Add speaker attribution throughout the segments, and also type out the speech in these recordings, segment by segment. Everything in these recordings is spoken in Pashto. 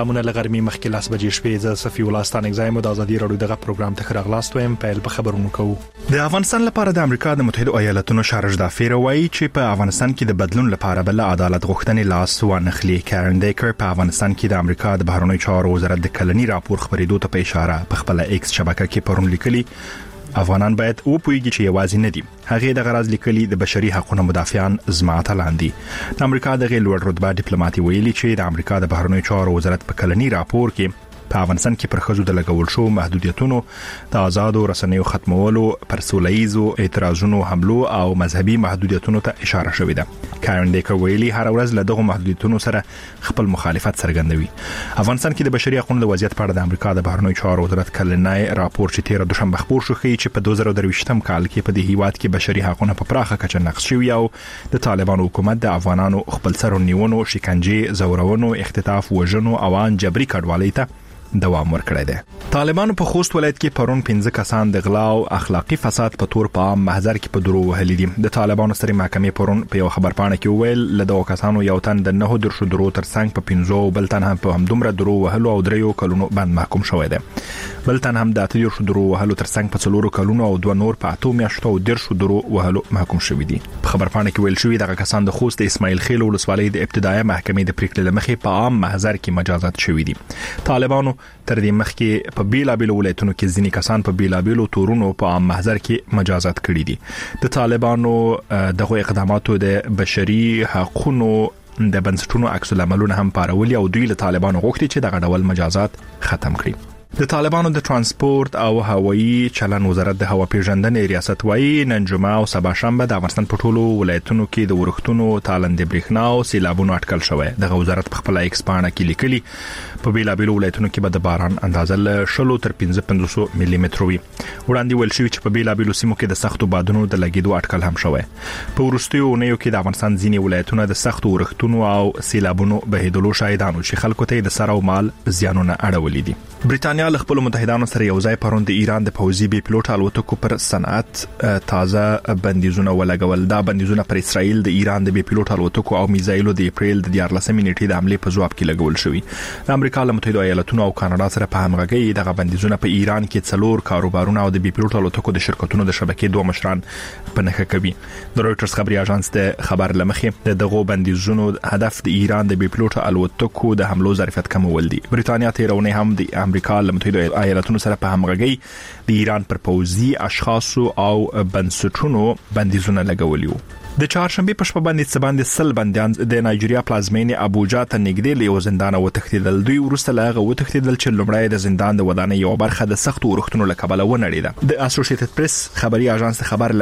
Speaker 1: سلامونه لغرمي مخکې لاس بجې شپې ز صفي ولستان اگزایم د ازادي رادیو دغه پروګرام ته خراغلاست ويم پیل په خبرونو کوو. د افغانستان لپاره د امریکا د متحده ایالاتونو شارج دافیر وایي چې په افغانستان کې د بدلون لپاره بل عدالت غوښتنې لاس وانخلي. کارن دیکر په افغانستان کې د امریکا د بهرنیو چارو وزارت د کلنی راپور خبرېدو ته په اشاره په خپل ایکس شبکه کې پرون لیکلي افغانان باید او پویږي چې یوازې نه دي. هغه د غرض لیکلي د بشري حقوقو مدافعان زماته لاندې د امریکا د غیر لوړ رتبه ډیپلوماټي ویلي چې د امریکا د بهرنیو چارو وزارت په کلنی راپور کې په افغانستان کې پر خزو د لګول شو محدودیتونو د آزادو رسنیو ختمولو پر سوله‌ایزو اعتراضونو حملو او مذهبي محدودیتونو ته اشاره شوې ده. کارن دیکر ویلي هر ورځ له دغه محدودیتونو سره خپل مخالفت څرګندوي. افغانستان کې د بشري حقوقو د وضعیت په اړه د امریکا د بهرنیو چارو وزارت کلنی راپور چې 13 دوشنبه خبر شو چې په 2023م کال کې په دې هیواد کې بشري حقوقو په پراخه کچه نقض شوی او د طالبانو حکومت د افغانانو خپل سر نیونو، شکنجه، زورونو، اختطاف، وژنو او ان جبري کډوالۍ ته دوام ورکړی دی. طالبانو په خوست ولایت کې پرون 15 کسان د غلا او اخلاقی فساد په تور په عام محضر کې په درو وهلي دي. د طالبانو سترې محکمې پرون په یو خبرپاڼه کې وویل له دغو کسانو یو تن د 9 درشو درو ترڅنګ په 15 بل تن هم په همدومره درو وهلو او 3 کلونو باندې محکوم شوی دی. بل تن هم د 8 درشو درو وهلو ترڅنګ په 4 کلونو او 2 نور په 8 میاشتو او درشو درو وهلو محکوم شوی دي. په خبرپاڼه کې ویل شوی دغه کسان د خوست د اسماعیل خیل ولسوالۍ د ابتدایي محکمې د پریکړې لمخې په عام محضر کې مجازات شوی دي. طالبانو تر دې مخکې په بیلابیلو ولایتونو کې ځینې کسان په بیلابیلو تورونو په عام محضر کې مجازات کړي دي. د طالبانو دغه اقداماتو د بشري حقوقو د بنسټونو عکس العملونه هم پارولي او دوی له طالبانو غوښتي چې دغه ډول مجازات ختم کړي. د طالبانو د ترانسپورت او هوایي چلن وزارت د هوا پیژندنې ریاست وایي نن جمعه او سبا شنبه د افغانستان په ټولو ولایتونو کې د ورښتونو تالندې برېښنا او سیلابونو اټکل شوی. دغه وزارت په خپل ایکس پاڼه کې لیکلي په بیلابیلو ولایتونو کې به د باران اندازه له 10 تر 15 ملي متر وي. وړاندې ویل شوی چې په بیلابیلو سیمو کې د سختو بادونو د لګیدو اټکل هم شوی. په وروستیو اونیو کې د افغانستان ځینې ولایتونه د سختو ورښتونو او سیلابونو بهیدلو شاهدانو چې خلکو ته د سر او مال زیانونه اړولې دي. برېټانیا له خپل متحدانو سره یو ځای پرون د ایران د پوځي بي پلوټ الوتکو پر صنعت تازه بندیزونه ولګول. دا بندیزونه پر اسرائیل د ایران د بي پلوټ الوتکو او میزایلو د اپریل د 14 نیټې د حمله په جواب کې لګول شوی. د امریکا له متحده ایالاتونو او کاناډا سره په همغږي دغه بندیزونه په ایران کې 4 کاروبارونه او د بي پلوټ الوتکو د شرکتونو د شبکې 2 مشران په نښه کوي. د رويټرز خبري اژانس د خبر لمخې دغه بندیزونو هدف د ایران د بي پلوټ الوتکو د حملو ظرفیت کمول دي. برېټانیا تیرونه هم د امریکا له متحده ایالاتونو سره په همغږي د ایران پر پوځي اشخاصو او بنسټونو بندیزونه لګولي وو. د چهارشنبه په شپه باندې سباند سل بندیان د نایجیریا پلازمینې ابوجا ته نږدې له یو زندان وتښتیدل. دوی ورسته له وتښتیدل چې لومړی د زندان د ودانۍ یو برخه د سخت ورښتونو له کبله ونړیده. د اسوسییټډ پریس خبري اژانس خبر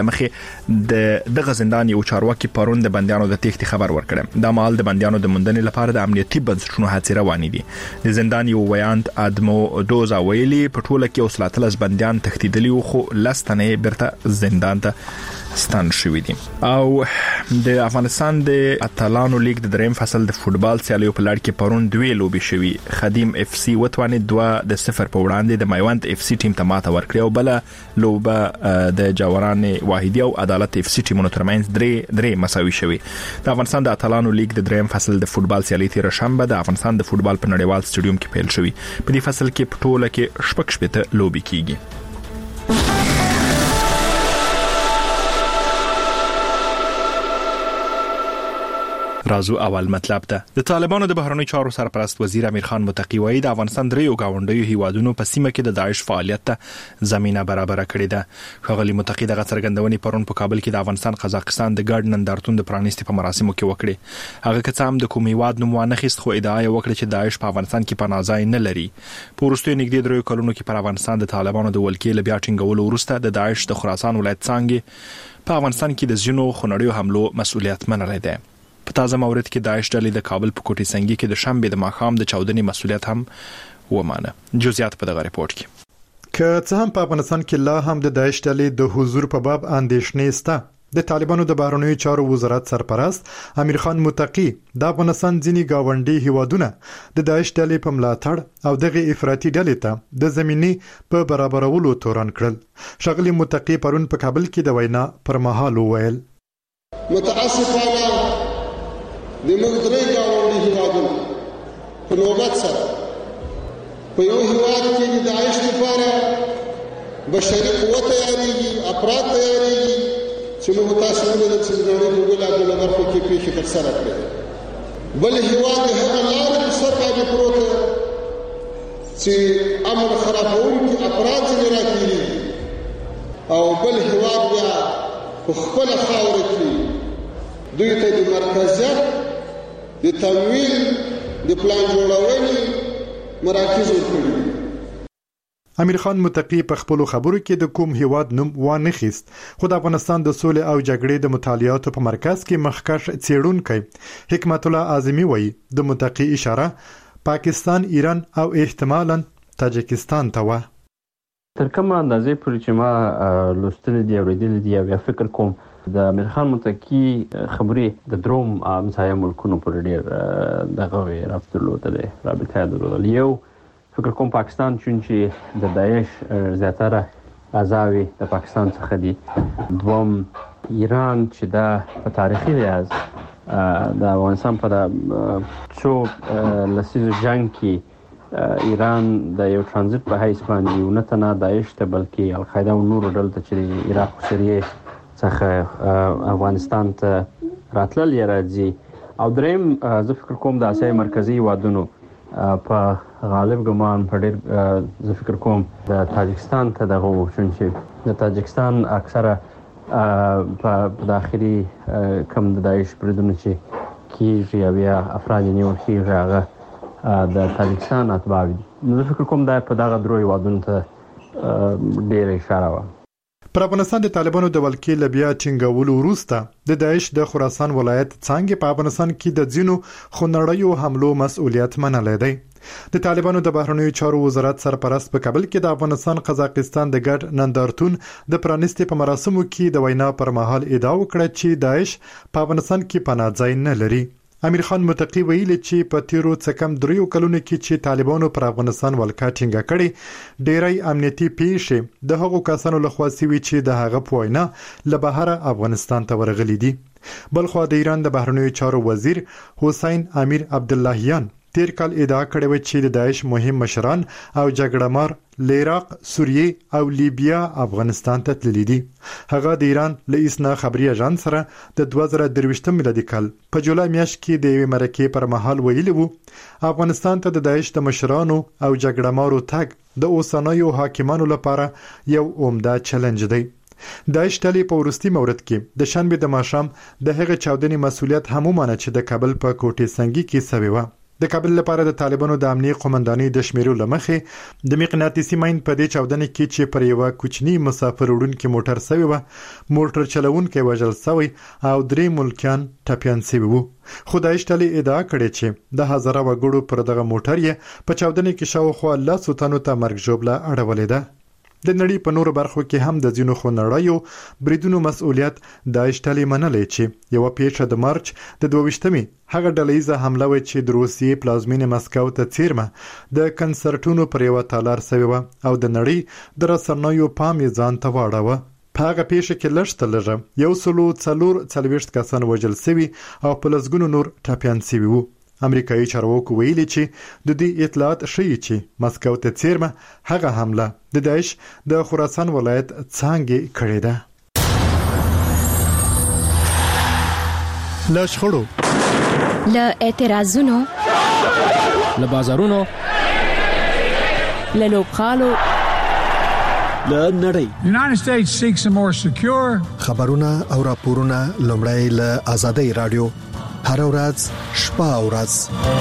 Speaker 1: لمخې دغه زندان یو چارواکي پرون د بندیانو د تېښتې خبر ورکړ. د مال د بندیانو د موندنې لپاره د امنیتي بنسټونو هڅې روانې دي. د زندان یو ویاند ادمو دوزا ویلي په ټوله کې اوسلاتلس بندیان تښتیدلي وو خو لستنې برته زندان ته ستان شوی دي. او د افغانستان د اتلانو لیگ د دریم فصل د فوتبال سیالیو په لړ کې پرون 2 لوبي شوي. خدیم اف سی وتوانې 2-0 په وړاندې د میوند اف سی ټیم ته ماته ورکړه او بل لوبه د جاوران واحدی او عدالت اف سی ټیمونو ترمنځ درې مساوي شوي. د افغانستان د اتلانو لیگ د دریم فصل د فوتبال سیالي تیر شنبه د افغانستان د فوتبال په نړیوال سټډیوم کې پیل شوی. په دې فصل کې په ټوله کې 6 لوبي کیږي. رازو اول مطلب ده. د طالبانو د بهرنیو چارو سرپرست وزیر امیر خان متقی وایي د افغانستان دریو گاونډیو هیوادونو په سیمه کې د داعش فعالیت ته زمينه برابر کړې ده. خغلی متقی دغه څرګندونې پرون په کابل کې د افغانستان قزاقستان د ګډ نندارتون د پرانیستي په مراسمو کې وکړي. هغه که څه هم د کوم هیواد نوم ونه خیست خو ادعا وکړه چې داعش په افغانستان کې پناه ځای نه لري. په وروستیو نږدې 3 کلونو کې پر افغانستان د طالبانو د ولکې له بیا ټینګولو وروسته د داعش د خراسان ولایت څنګه په افغانستان کې د ځینو خنړیو حملو مسؤلیت منلای دی. په تازه مورد کې داعش ډلې د کابل په کوټي سنگي کې د شنبه د ماخام د چاودنې مسؤلیت هم ومانه. جزئیات په دغه ریپورت کې.
Speaker 2: که څه هم په افغانستان کې لا هم د داعش ډلې د حضور په باب اندېښنې شته. د طالبانو د بهرنیو چارو وزارت سرپرست امیر خان متقی د افغانستان ځینی گاونډي هیوادونه د داعش ډلې په ملاتړ او دغه افراطي ډلې ته د زمینې په برابرولو تورن کړل. شغلی متقی پرون په کابل کې د وینا پر مهال وویل
Speaker 3: متاسفانه د موږ درې گاونډي هیوادونه په نوبت سره په یو هیواد کې د داعش لپاره بشري قوت تیارېږي، افراد تیارېږي چې موږ تاسو ولیدل چې د نړۍ په بېلابېلو برخو کې پیښې ترسره کړې. بل هیواد د هغه لارې په سر باندې پروت چې امن خرابوونکي افراد ځینې راتېرېږي، او بل هیواد بیا په خپله خاوره کې دوی ته د مرکزیت، د تمویل، د پلان جوړونې مراکز ورکړي.
Speaker 2: امیر خان متقی په خپل خبرو کې د کوم هیواد نوم وانه خیست، خو د افغانستان د سولې او جګړې د مطالعاتو په مرکز کې مخکښ څېړونکی حکمت الله اعظمي وایي د متقی اشاره پاکستان، ایران او احتمالاً تاجکستان ته و.
Speaker 4: تر کومه اندازې پورې چې ما لوستل دي او لیدل دي او فکر کوم د امیر خان متقی خبرې د دروم همسایه ملکونو پورې ډېر دغه رابطه درلودلې، رابطه درلودل. یو فکر کوم پاکستان چې د داعش زیاتره اعضاوي د پاکستان څخه دي. دوم ایران چې دا په تاریخي لحاظ د افغانستان په څو لسیزو جنگ کې ایران د یو ترانزیت په حیث باندې یو نه تنه داعش ته بلکې القاعده او نورو ډلو ته چې عراق او سوریې څخه افغانستان ته راتلل یې راځي. او دریم زه فکر کوم د اسیا مرکزي هیوادونو په غالب ګمان په ډېر زه فکر کوم د تاجکستان ته دغه چې د تاجکستان اکثره په داخلي کم د داعش بریدونه چې کېږي او بیا افراد یې نیول کېږي هغه د تاجکستان اتباع دي. نو زه فکر کوم دا په دغه درو هیوادونو ته ډېره اشاره وه.
Speaker 2: پر افغانستان د طالبانو د ولکې له بیا ټینګولو وروسته د داعش د خراسان ولایت څانګې په افغانستان کې د ځینو خونړیو حملو مسؤلیت منلی دی. د طالبانو د بهرنیو چارو وزارت سرپرست په کابل کې د افغانستان قزاقستان د ګډ نندارتون د پرانیستي په مراسمو کې د وینا پر مهال ادعا وکړه چې داعش په افغانستان کې پناه ځای نه لري. امیر خان متقی ویلي چې په تیرو څه کم 3 کلونو کې چې طالبانو پر افغانستان ولکه ټینګه کړې، ډېری امنیتي پیښې د هغو کسانو لخوا سوي چې د هغه په وینا له بهره افغانستان ته ورغلي دي. بلخو د ایران د بهرنیو چارو وزیر حسین امیر عبداللهیان تیر کال ادعا کړې و چې د داعش مهم مشران او جګړهمار له عراق، سوریې او لیبیا افغانستان ته تللي دي. هغه د ایران له اسنا خبري اژانس سره د 2023 میلادي کال په جولای میاشت کې د یوې مرکې پر مهال ویلي وو افغانستان ته د داعش د مشرانو او جګړهمارو تګ د اوسنیو حاکمانو لپاره یو عمده چیلنج دی. داعش ډلې په وروستي مورد کې د شنبه د ماښام د هغه چاودنې مسؤلیت هم ومانه چې د کابل په کوټې سنگي کې سوي و. د کابل لپاره د طالبانو د امنیت قومندانۍ د شمیرو لمخې د مقناطیسي ماین په دې چاودنې کې چې پر یو کوچنی مسافر وړونکي موټر سوي و، موټر چلوونکی وژل شوی او 3 ملکیان ټپیان شوي وو. خو داعش ډلې ادعا کړې چې د هزاره وګړو پر دغه موټر یې په چاودنې کې شاوخوا 100 تنو ته مرګ ژوبله اړولې ده. د نړۍ په نورو برخو کې هم د ځینو خونړیو بریدونو مسؤلیت داعش ډلې منلې چې یو پیښه د مارچ د 22مې هغه ډلهیزه حمله و چې د روسیې پلازمینې مسکو ته څیرمه د کنسرټونو پر یو تالار سوي و او د نړۍ د رسنیو پام یې ځان ته واړاوه. په هغه پیښه کې لږ 144 کسان وژل شوي او په لسګونو نور ټپیان شوي وو. امریکایي چارواکو ویلي چې د دې اطلاعات ښیي چې مسکو ته څیرمه هغه حمله د داعش د خراسان ولایت څانګې کړې ده. له شخړو،
Speaker 5: له اعتراضونو،
Speaker 6: له بازارونو،
Speaker 5: له لوبغالو،
Speaker 6: له نړۍ.
Speaker 7: United States seeks a more secure
Speaker 8: خبرونه او راپورونه لومړی له آزادۍ رادیو هر ورځ شپه او ورځ.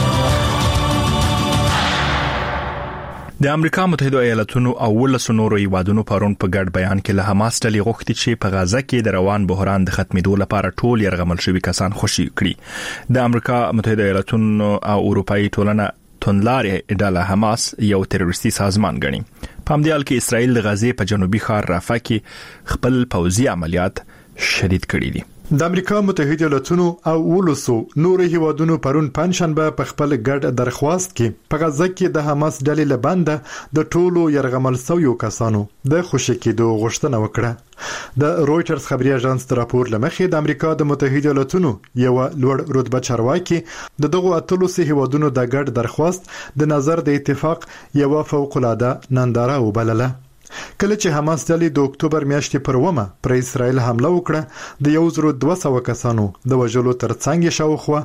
Speaker 1: د امریکا متحده ایالاتونو او ولسو نورو هیوادونو پرون په ګډ بیان کې له حماس ډلې غوښتي چې په غزه کې د روان بحران د ختمېدو لپاره ټول یرغمل شوي کسان خوشي کړي. د امریکا متحده ایالاتونو او اروپאי ټولنه توندلارې ډله حماس یو تروریستي سازمان ګڼي. په همدې حال کې اسرائیل د غزې په جنوبي ښار رافح کې خپل پوځي عملیات شدید کړي دي.
Speaker 2: د امریکا متحده ایالاتونو او ولسو نور هیوادونو پرون پنځشنبه په خپل ګډ درخواست کې په غزه کې د حماس ډلې لبنده د ټولو يرغمل شویو کسانو د خوشی کېدو غوښتنه وکړه. د رويټرز خبري اژانس د راپور لمخې د امریکا د متحده ایالاتونو یو لوړ رتبه چارواکي دغه اتلس هیوادونو د ګډ درخواست د نظر د اتفاق یو فوق العاده ننداره وبلله. کله چې حماس ډلې د اکتوبر میاشتې پر ومه پر اسرائیل حمله وکړه د 1200 کسانو د وژلو ترڅنګ شاوخوا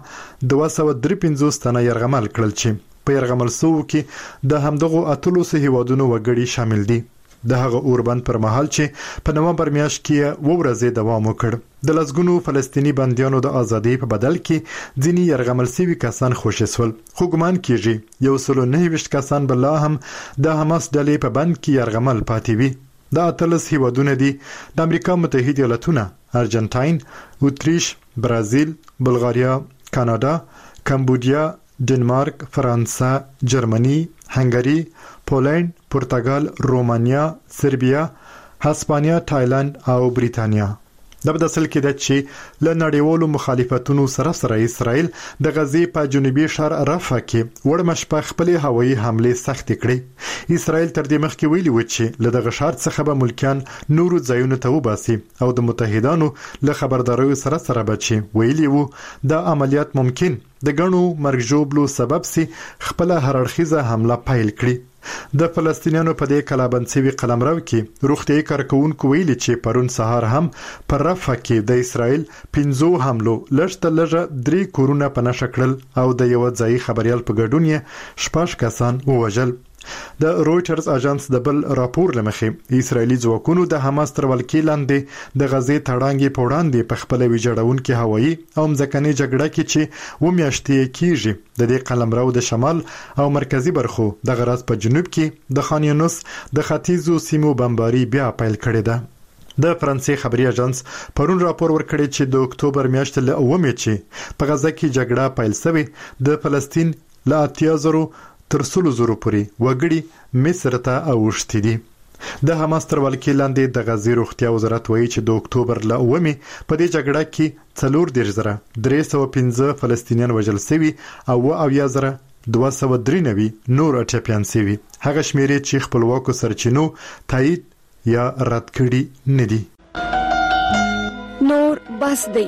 Speaker 2: 253 تنه يرغمل کړل چې په يرغمل سو کې د همدغه اتلس هیوادونو وګړي شامل دي. د هغه اوربند پر مهال چې په نومبر میاشت کې ورځې دوام وکړ د لسګونو فلسطینی بنديانو د ازادۍ په بدل کې ځینی يرغمل شوي کسان خوشسول خو ګمان کیږي 129 کسان بل هم د حماس ډلې په بند کې يرغمل پاتې وي. د اتلس هیوادونو دي د امریکا متحده ایالاتونه، ارجنټاین، اتریش، برازیل، بلغاریا، کاناډا، کمبودیا، ډنمارک، فرانسه، جرمني، هنګری، پولند، پرتګال، رومانیا، سربیا، هسپانیا، تایلند او بریتانیا. د بدسل کې د چې ل نړیوالو مخالفتونو سره اسرائیل د غزې په جنوبي شهر رفح کې ورمشپه خپل هوایي حمله سخت کړې. اسرائیل تر دې مخکې ویلي و چې له دغه شهر څخه به ملکان نورو ځایونو ته وباسي او د متحدانو له خبرداري سره بچي. ویلي وو د عملیات ممکن د غنو مرګ جوړلو سبب سي خپل هررخیزه حمله پیل کړي. د فلسطینیانو په دې کلابنسوي قلمرو کې روغتي کارکونکو ویلي چې پرون سهار هم پر رفح کې د اسرائیل 15 حملو لږه 3 کورونه په نشکل او د یو ځای خبريال په ګډون یې 6 کسان ووژل. د رويټرز اژانس د بل راپور لمخې اسرایلی ځواکونو د حماس تر ولکې لاندې د غزې تړانګې پوړاندې په خپل ویجاړون کې هوایي او ځمکني جګړه کې چې ومیاشتې کیږي د دې قلمرو د شمال او مرکزی برخو د غرض په جنوب کې د خان یونس د ختیځو سیمو بمباري بیا پیل کړې ده. د فرانسې خبري اژانس پرون راپور ورکړی چې د اکتوبر میاشتې له اومه چې په غزه کې جګړه پیل شوه د فلسطین له 80,000 تر 100,000 پورې وګړي مصر ته اوښتي دي. د حماس تر ولکې لاندې د غزې روغتیا وزارت وایي چې د اکتوبر له اومه په دې جګړه کې 4,315 فلسطینیان وژل شوي او 293 نور ټپيان شوي. هغه شمیرې چې خپلواکو سرچینو تایید یا رد کړي نه دي.
Speaker 5: نور بس دی.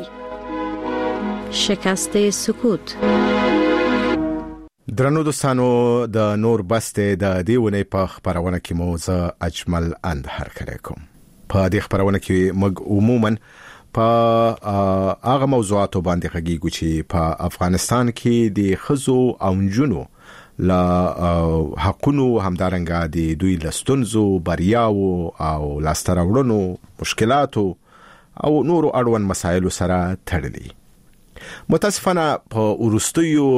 Speaker 5: شکست سکوت.
Speaker 9: درنو دوستانو د نور بسته د دیونه په خبرونه کې موزه اجمل اند هر کړی کوم. په دې خبرونه کې موږ عموما په هغه موضوعاتو باندې غږیږو چې په افغانستان کې د خزو او جنونو لا حقونو همدارنګه د دوی لستونزو بریاو او لاستراوړنو مشکلاتو او نورو اړوند مسایلو سره تړلي. متاسفانه په ورستیو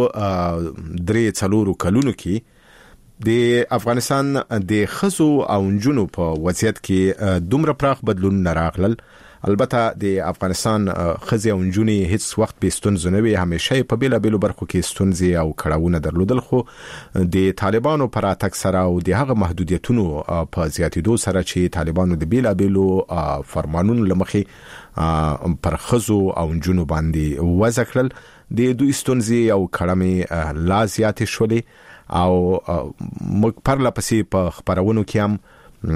Speaker 9: 3-4 کلونو کې د افغانستان د خزو او جنونو په وضعیت کې دومره پراخ بدلون راغلل. البته د افغانستان خزي او جنونې هیڅ وخت به ستونزې نه وي، همیشه په بیلابیلو برخو کې ستونزې او کړهونه درلودل، خو د طالبانو پر اتک سره او د هغه محدودیتونو په زیاتېدو سره چې طالبانو د بیلابیلو فرمانونو لمخې پر خزو او جنونو باندې وضع کړل، د دوی ستونزې او کړهمې لا زیاتې شولې او موږ پرله پسې په خبرونو کې هم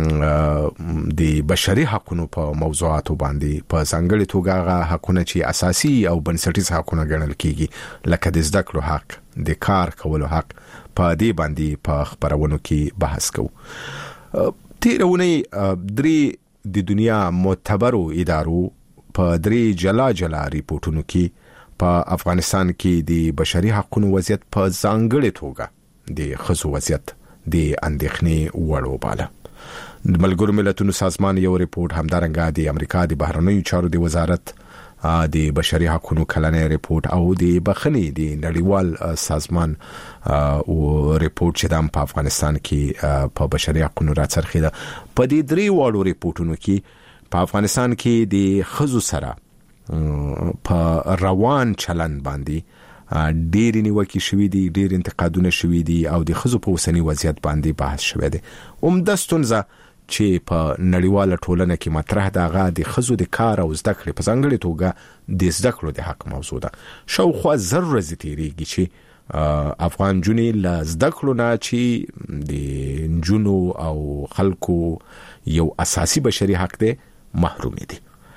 Speaker 9: د بشري حقوقو په موضوعاتو باندې په ځانګړي توګه حقونه چې اساسي او بنسټیز حقونه ګڼل کیږي لکه د زده کړو حق، د کار کولو حق، په دې باندې په خبرونو کې بحث کوو. تیرونه 3 د دنیا معتبرو ادارو په 3 جلا ریپورتونو کې په افغانستان کې د بشري حقوقو وضعیت په ځانګړي توګه د خصوصي وضعیت د اندېښنې وړ وباله. د ملګرو ملتونو سازمان یو ریپورت، همدارنګه د امریکا د بهرنیو چارو د وزارت د بشري حقوقو کلنی ریپورت او د بخښنې د نړیوال سازمان او ریپورت چې د افغانستان کې په بشري حقوقو راڅرخیده. په دې 3 وړو ریپورتونو کې په افغانستان کې د خزو سره په روان چلن باندې ډېر نیوکې شوې دي، ډېر انتقادونه شوې دي او د خزو په اوسنی وضعیت باندې بحث شوی دی. عمده ستونزه چې په نړیواله ټولنه کې مطرح دغه د خزو د کار او زده کړې په ځانګړي توګه د زده کړو د حق موضوع ده. شاوخوا 1000 ورځې تیریږي چې افغان جونې له زده کړو نه چې د جنونو او خلکو یو اساسي بشري حق دی محروم دي.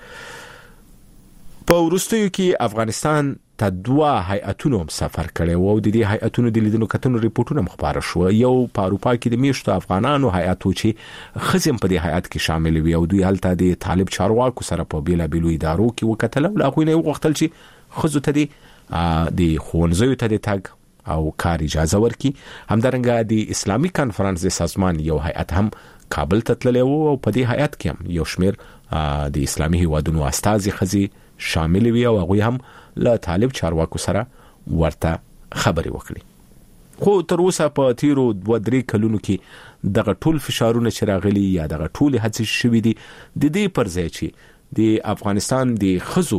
Speaker 9: په وروستیو کې افغانستان ته 2 هیئتونو سفر کړي وو. د دې هیئتونو د لیدلو کتنو ریپورتونه مخبار شو. یو په اروپا کې د میشتو افغانانو هیئت چې خزم په دې هیئت کې شامل وي او دوی هلته د طالب چارواکو سره په بیلابیلو ادارو کې وکتل او هغوی نه وغوښتل چې خزو ته د ښوونځیو ته د تګ او کار اجازه ورکړي. همدارنګه د اسلامي کانفرنس د سازمان یو هیئت هم کابل ته تللی وو او په دې هیئت کې هم یو شمېر د اسلامي هیوادونو استازي خزي شامل وي او هغوی هم له طالب چارواکو سره ورته خبرې وکړي. خو تر اوسه په تیرو 2-3 کلونو کې دغه ټول فشارونه چې راغلي یا دغه ټول هڅې شوي دي د دې پر ځای چې د افغانستان د خزو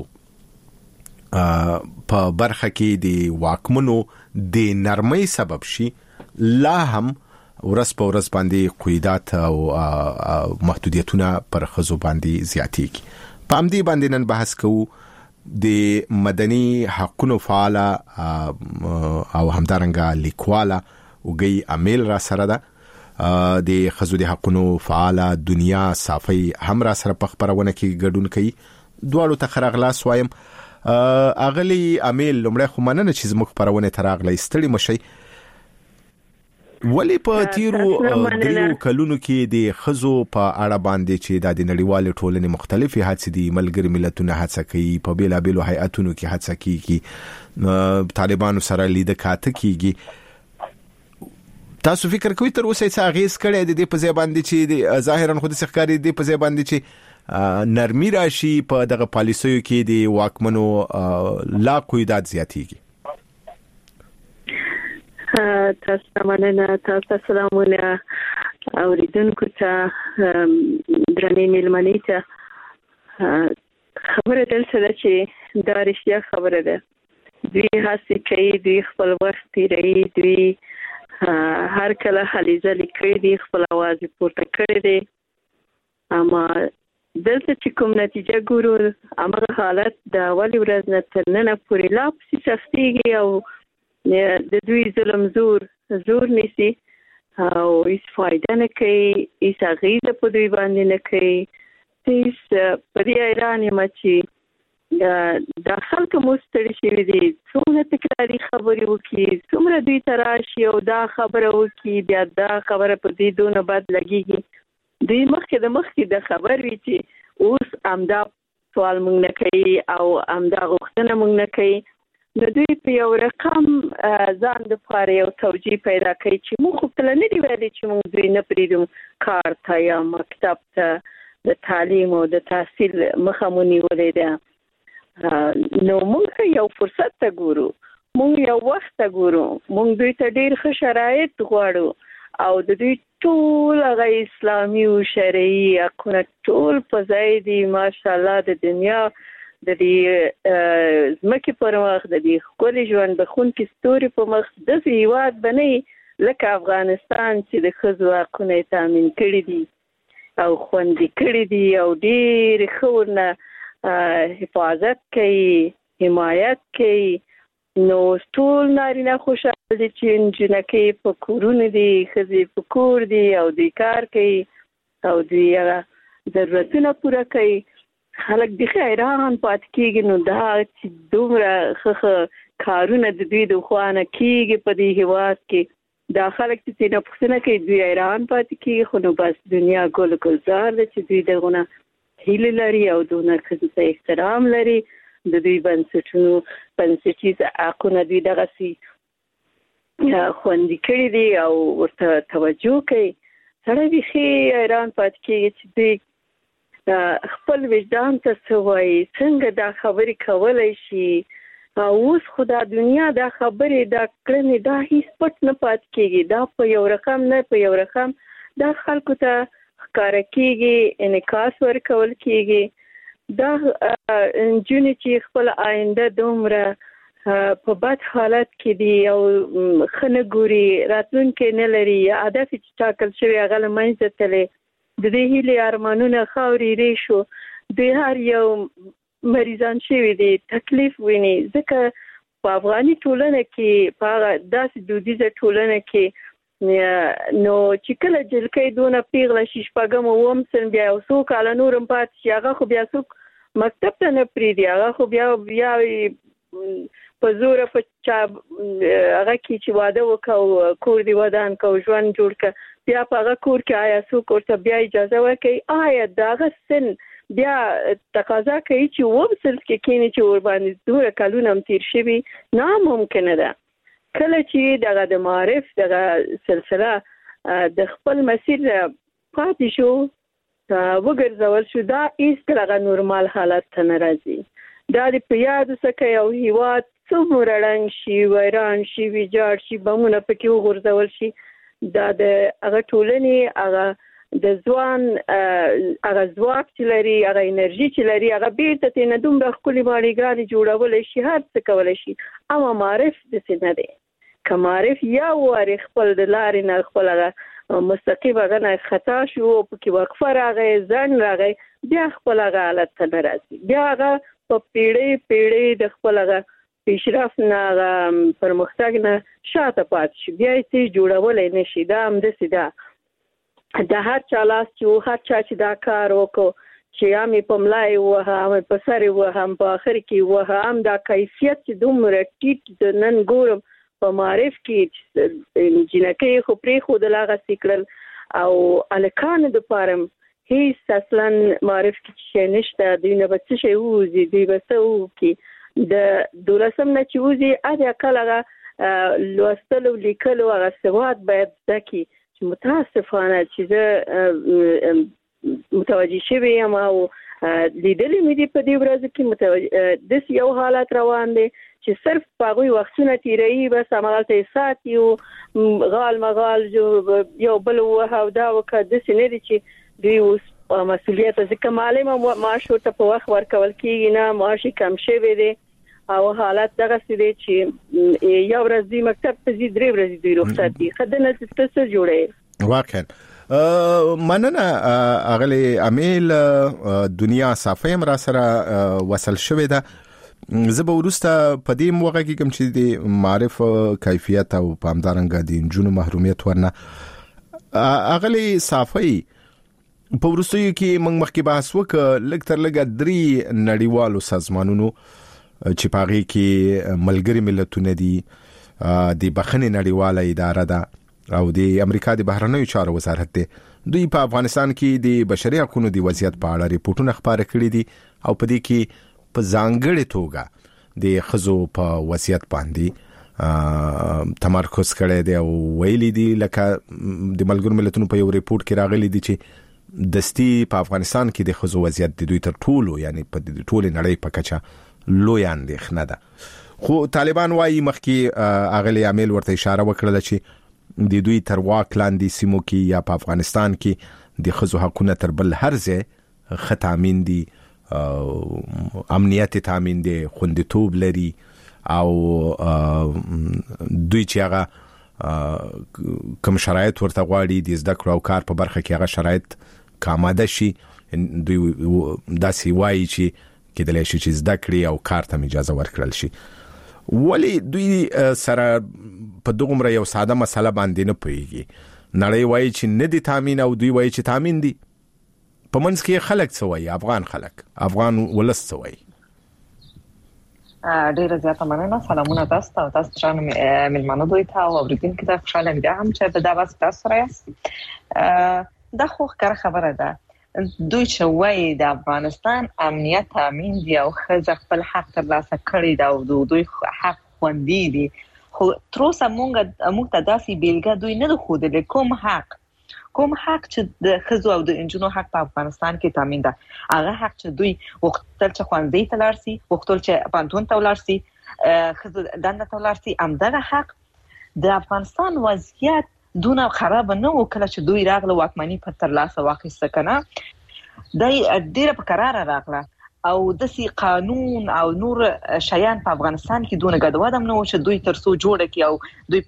Speaker 9: په برخه کې د واکمنو د نرمۍ سبب شي لا هم ورځ په ورځ باندې قیودات او محدودیتونه پر خزو باندې زیاتېږي. په همدې باندې نن بحث کوو د مدني حقوقو فعال او همدارنګه لیکواله وګي امیل را سره ده د خزو د حقوقو فعال دنیا صافي هم را سره په خبرونه کې ګډون کوي. دواړو ته خراغلاس وایم. اغلی امیل لمړی خو مننه چې زموږ خبرونه تراغلی ستړي مشي. ولی په تیرو 3 کلونو کې د خزو په اړه باندې چې د نړیوال ټولنې مختلفي هڅې دي ملګری ملتونه هڅه کوي په بیلابیلو هیئاتونو کې هڅه کوي طالبانو سره لیده کاته کیږي. تاسو فکر کوئ تر اوسه څه اغیز کړی د دې په ځای باندې چې ظاهرا خود څخکاري د په ځای باندې چې نرمي راشي په دغه پالیسیو کې د واکمنو لا قیودات زیاتېږي؟
Speaker 10: تاسو مننه. تاسو سلامونه اوریدونکو ته درنې مېلمنې ته. خبره دلته ده چې دا رښتیا خبره ده. دوی هڅې کوي، دوی خپل وخت تیروي، دوی هر کله هلې ځلې کړي دي، خپل اواز پورته کړی دی. اما دلته چې کوم نتیجه ګورو همغه حالت د اولې ورځ نه تر ننه پورې لا پسې سختېږي او د دوی ظلم زور نیسي او هیڅ فایده نه کوي، هیڅ اغیزه په دوی باندې نه کوي. هیڅ په دې حیران یم چې دا خلک مو ستړي شوي دي، څومره تکراري خبرې وکړي، څومره دوی ته راشي او دا خبره وکړي، بیا دا خبره په دوی دونه بد لګېږي. دوی مخکې د خبر وي چې اوس همدا سوال مونږ نه کوي او همدا غوښتنه مونږ نه کوي. نو دوی په یو رقم ځان دپاره یو توجیه پیدا کوي چې موږ خو کله نه دي ویلي چې موږ دوی نه پرېږدو کار ته یا مکتب ته د تعلیم او د تحصیل مخه مو نیولې ده. نو موږ یو فرصت ته ګورو، موږ یو وخت ته ګورو، موږ دوی ته ډېر ښه شرایط غواړو او د دوی ټول هغه اسلامي او شرعي حقونه ټول په ځای دي. ماشاءالله د دنیا د دې ځمکې پر مخ د دې ښکلي ژوند بخونکي ستوري په مخ داسې هېواد به نه لکه افغانستان چې د ښځو حقونه یې تامین کړي دي او خوندي کړي دي او ډېرې ښه ورنه حفاظت کوي، حمایت کوي. نو ټول نارینه خوشحال دي چې نجونکۍ په کورونو دي، ښځې په کور دي او دوی کار کوي او دوی ضرورتونه پوره کوي. خلک د حیران پاتې کېږي. نو دا چې دومره ښه کارونه د دوی د خوا نه کېږي په دې هېواد کې، دا خلک چې ترېنه پوښتنه کوي دوی حیران پاتې کېږي. خو نو بس دنیا ګل ګلزار ده چې دوی دغونه هیلې لري او دونه ښځو ته احترام لري. د دوی بنسټیز حقونه دوی دغسې خوندي کړي دي او ورته توجه کوي. سړی بیخي حیران پاتې کېږي چې دوی خپل وجدان ته څه وایي، څنګه دا خبرې کولی شي. اوس خو دا دنیا دا خبرې دا کړنې دا هیڅ پټ نه پاتې کېږي، دا په یو رقم نه په یو رقم دا خلکو ته ښکاره کېږي، انعکاس ورکول کېږي. دا نجونې چې خپل آینده دومره په بد حالت کې دي او ښه نه ګوري، راتلونکی نه لري، هدف چې ټاکل شوی هغه له منځه تللی. د دې هیلې ارمانونه خاورې ریشو دوی هر یو مریضان شوي دي تکلیف ویني ځکه په افغاني ټولنه کې په داسې دودیزه ټولنه کې نو چې کله جلکۍ دونه پیغله شي شپږم اووم سن بیا یو څو کاله نور هم پاتې شي هغه خو بیا څوک مکتب ته نه پرېږدي هغه خو بیا په زوره په چا هغه کې چې واده وکړو کور دې ودان کړو ژوند جوړ کړه بیا په هغه کور کې آیا څوک ورته بیا اجازه ورکوي آیا د هغه سن بیا تقاضا کوي چې اووم سن کې کښېني چې ورباندې دومره کلونه هم تېر شوي ناممکنه ده کله چې دغه د معارف دغه سلسله د خپل مسیر پاتې شو وګرځول شو دا هیڅکله هغه نورمال حالت ته نه راځي دا د په یاد وسکه یو هیواد څومره ړنګ شي ویران شي ویجاړ شي بمونه پکې وغورځول شي دا د هغه ټولنې هغه د ځوان هغه ځواک چې لري هغه انرژي چې لري هغه بیرته ترېنه دومره ښکلې ماڼېګانې جوړولی شي هر څه کولی شي اما معرف داسې نه دی که معرف یا وارې خپل د لارې نه خپل هغه مستقیم هغه نه خطا شو پکې وقفه راغی ځنډ راغی بیا خپل هغه حالت ته نه راځي بیا هغه په پیړۍ د خپل هغه پیشرفت نه هغه پرمختګ نه شاته پاتې شي بیا یې څه جوړولی نه شي دا همداسې ده د هر چا لاس چې هر چا چې دا کار وکړو چې هم یې په ملا یې ووهه هم یې په سر یې ووهه هم په آخر کې یې ووهه هم دا کیفیت چې دومره ټیټ د نن ګورم په معارف کې جنکۍ خو پرېښودل هغسې کړل او هلکانو دپاره هېڅ اصلا معارف کې چې شی نشته دوی نه به څه شی ووځي دوی به څه وکړي د 12 نه چې وځي ادې اقل هغه لوستلو لیکلو هغه سواد باید زده کړي چې متاسفانه چې زه متوجه شوی یم او لیدلی مې دي په دې ورځو کې داسې یو حالت روان دی چې صرف په هغوی وختونه تېروي بس همغلته یې ساتي او غال مغال یو بل ووهه او دا وکړه داسې نه دي چې دوی اوس مسؤلیت ځکه معلمه معاش ورته په وخت ورکول کېږي نه معاش یې کم شوی دی او حالت دغسې دی چې یو ورځ دوی مکتب ته ځي 3 ورځې دوی رخصت دي ښه دنه ته څه جوړوي
Speaker 9: واقعا مننه اغلی امیل دنیا صافی هم را سره وصل شوې ده زه به وروسته په دې موقع کې کوم چې د معرف کیفیت او پامدارنګه د نجونو محرومیت ورنه اغلی صافی په وروستیو کې موږ مخکې بحث وکړ لږ تر لږه 3 نړیوالو سازمانونو چې په هغې کې ملګري ملتونه دي د بخښنې نړیواله اداره ده او د امریکا د بهرنیو چارو وزارت دی دوی په افغانستان کې د بشري حقوقو د وضعیت په اړه ریپورتونه خپاره کړي دي او په دې کې په ځانګړې توګه د ښځو په وضعیت باندې تمرکز کړی دی او ویلي دي لکه د ملګرو ملتونو په یو ریپورت کې راغلي دي چې دستی په افغانستان کې د ښځو وضعیت د دوی تر ټولو یعنی په ټولې نړۍ په کچه لوی اندېښنه ده خو طالبان وايي مخکې اغلی عامل ورته اشاره وکړه چې د دوی تر واک لاندې سیمو کې یا په افغانستان کې د ښځو حقونه تر بل هر ځای ښه تامین دي امنیت تامین دي خوندیتوب لري او دوی چې هغه کوم شرایط ورته غواړي د زده کړو او کار په برخه کې هغه شرایط کاماده شي دوی داسې وایي چې کېدلی شي چې زده کړي او کار ته اجازه ورکړل شي ولی دوی سره په دغومره یو ساده مسله باندې نه پوهیږي نړۍ وایي چې نه دي تامین او دوی وایي چې تامین دي په منځ کې خلک څه وایي افغان خلک افغان ولس څه وایي
Speaker 11: ډیره زیاته مننه سلامونه تاسو ته او تاسو جان ملمنو دوی ته او اوریدونکو ته خوشاله یم هم چې په دا واسطه تاسو سره یاست دا خو ښکاره خبره ده دوی چې وایي د افغانستان امنیت تامین دی او ښځه خپل حق ترلاسه کړی دا او دوی حق خوندي دي خو تر اوسه موږ ته داسې بیلګه دوی نه ده ښودلې کوم حق چې د ښځو او د نجونو حق په افغانستان کې تامین ده هغه حق چې دوی وختل چې ښوونځي ته لاړ شي وختل چې پوهنتون ته ولاړ شي ښځو دنده ته ولاړ شي همدغه حق د افغانستان وضعیت دونه خراب نه و کله چې دوی راغله واکمني په ترلاسه واخیسته کنه دا ډیره په قرار راغله او داسې قانون او نور شیان په افغانستان کې دونه ګډوډ هم نه و چې دوی ترڅو جوړ کړي او دوی پر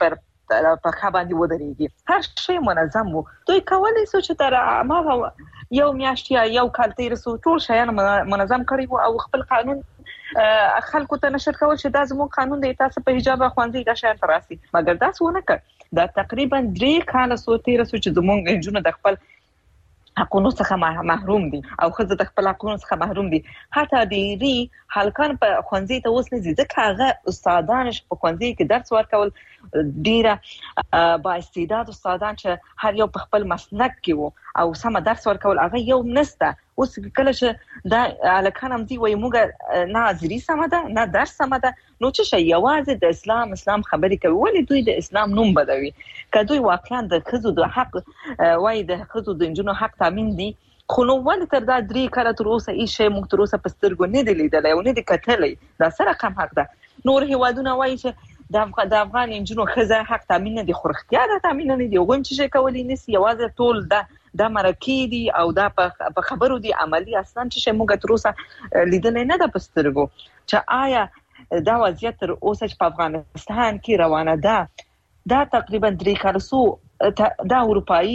Speaker 11: په خا باندې ودرېږي. هر شی منظم وو. دوی کولای شو چې تر هغه یو میاشت یا یو کال تیر سو ټول شیان منظم کړي وو او خپل قانون خلکو ته نشر کول چې دا زموږ قانون دی، تاسو په حجاب خوندې دا شیان تراسي. مګر دا څه ونه کړ. دا تقریبا 3 کال سو تیر سو چې زموږ انجونو د خپل حقونو څخه محروم دي او خزه د خپل حقونو څخه محروم دي. حتی ډيري هلکان په خوندې ته اوس نه زیاده کاغه استادان په خوندې کې درس ورکول ډیره با استعداد استادان چې هر یو په خپل مسلک کې وو او سم درس ورکول هغه یو نسته. اوس کله چې دا هلکان هم دی وای موږ نه حاضرې سم ده نه درس سم ده، نو چې شي یوازې د اسلام خبرې کوي. ولې دوی د اسلام نوم بدوي؟ که دوی واقعا د خزو د حق وای د خزو د انجونو حق تامین دي، خو نو ولې تر دا 3 کاله تر اوسه هیڅ شی موږ تر اوسه په سترګو نه دی لیدلی او نه دی کتلی. دا سره کم حق ده. نور هیوادونه وایي چې د افغان انجونو خزه حق تامین نه دي، خو اختیار تامین نه دي. وګورم چې شي کولی نسی یوازې ټول دا مرکې دي او دا په خبرو دي، عملی اصلا چې موږ تر اوسه لیدلی نه ده په سترګو. چې آیا دا وضعیت تر اوسه چې په افغانستان کې روانه ده دا تقریبا 3 کال سو دا اروپایي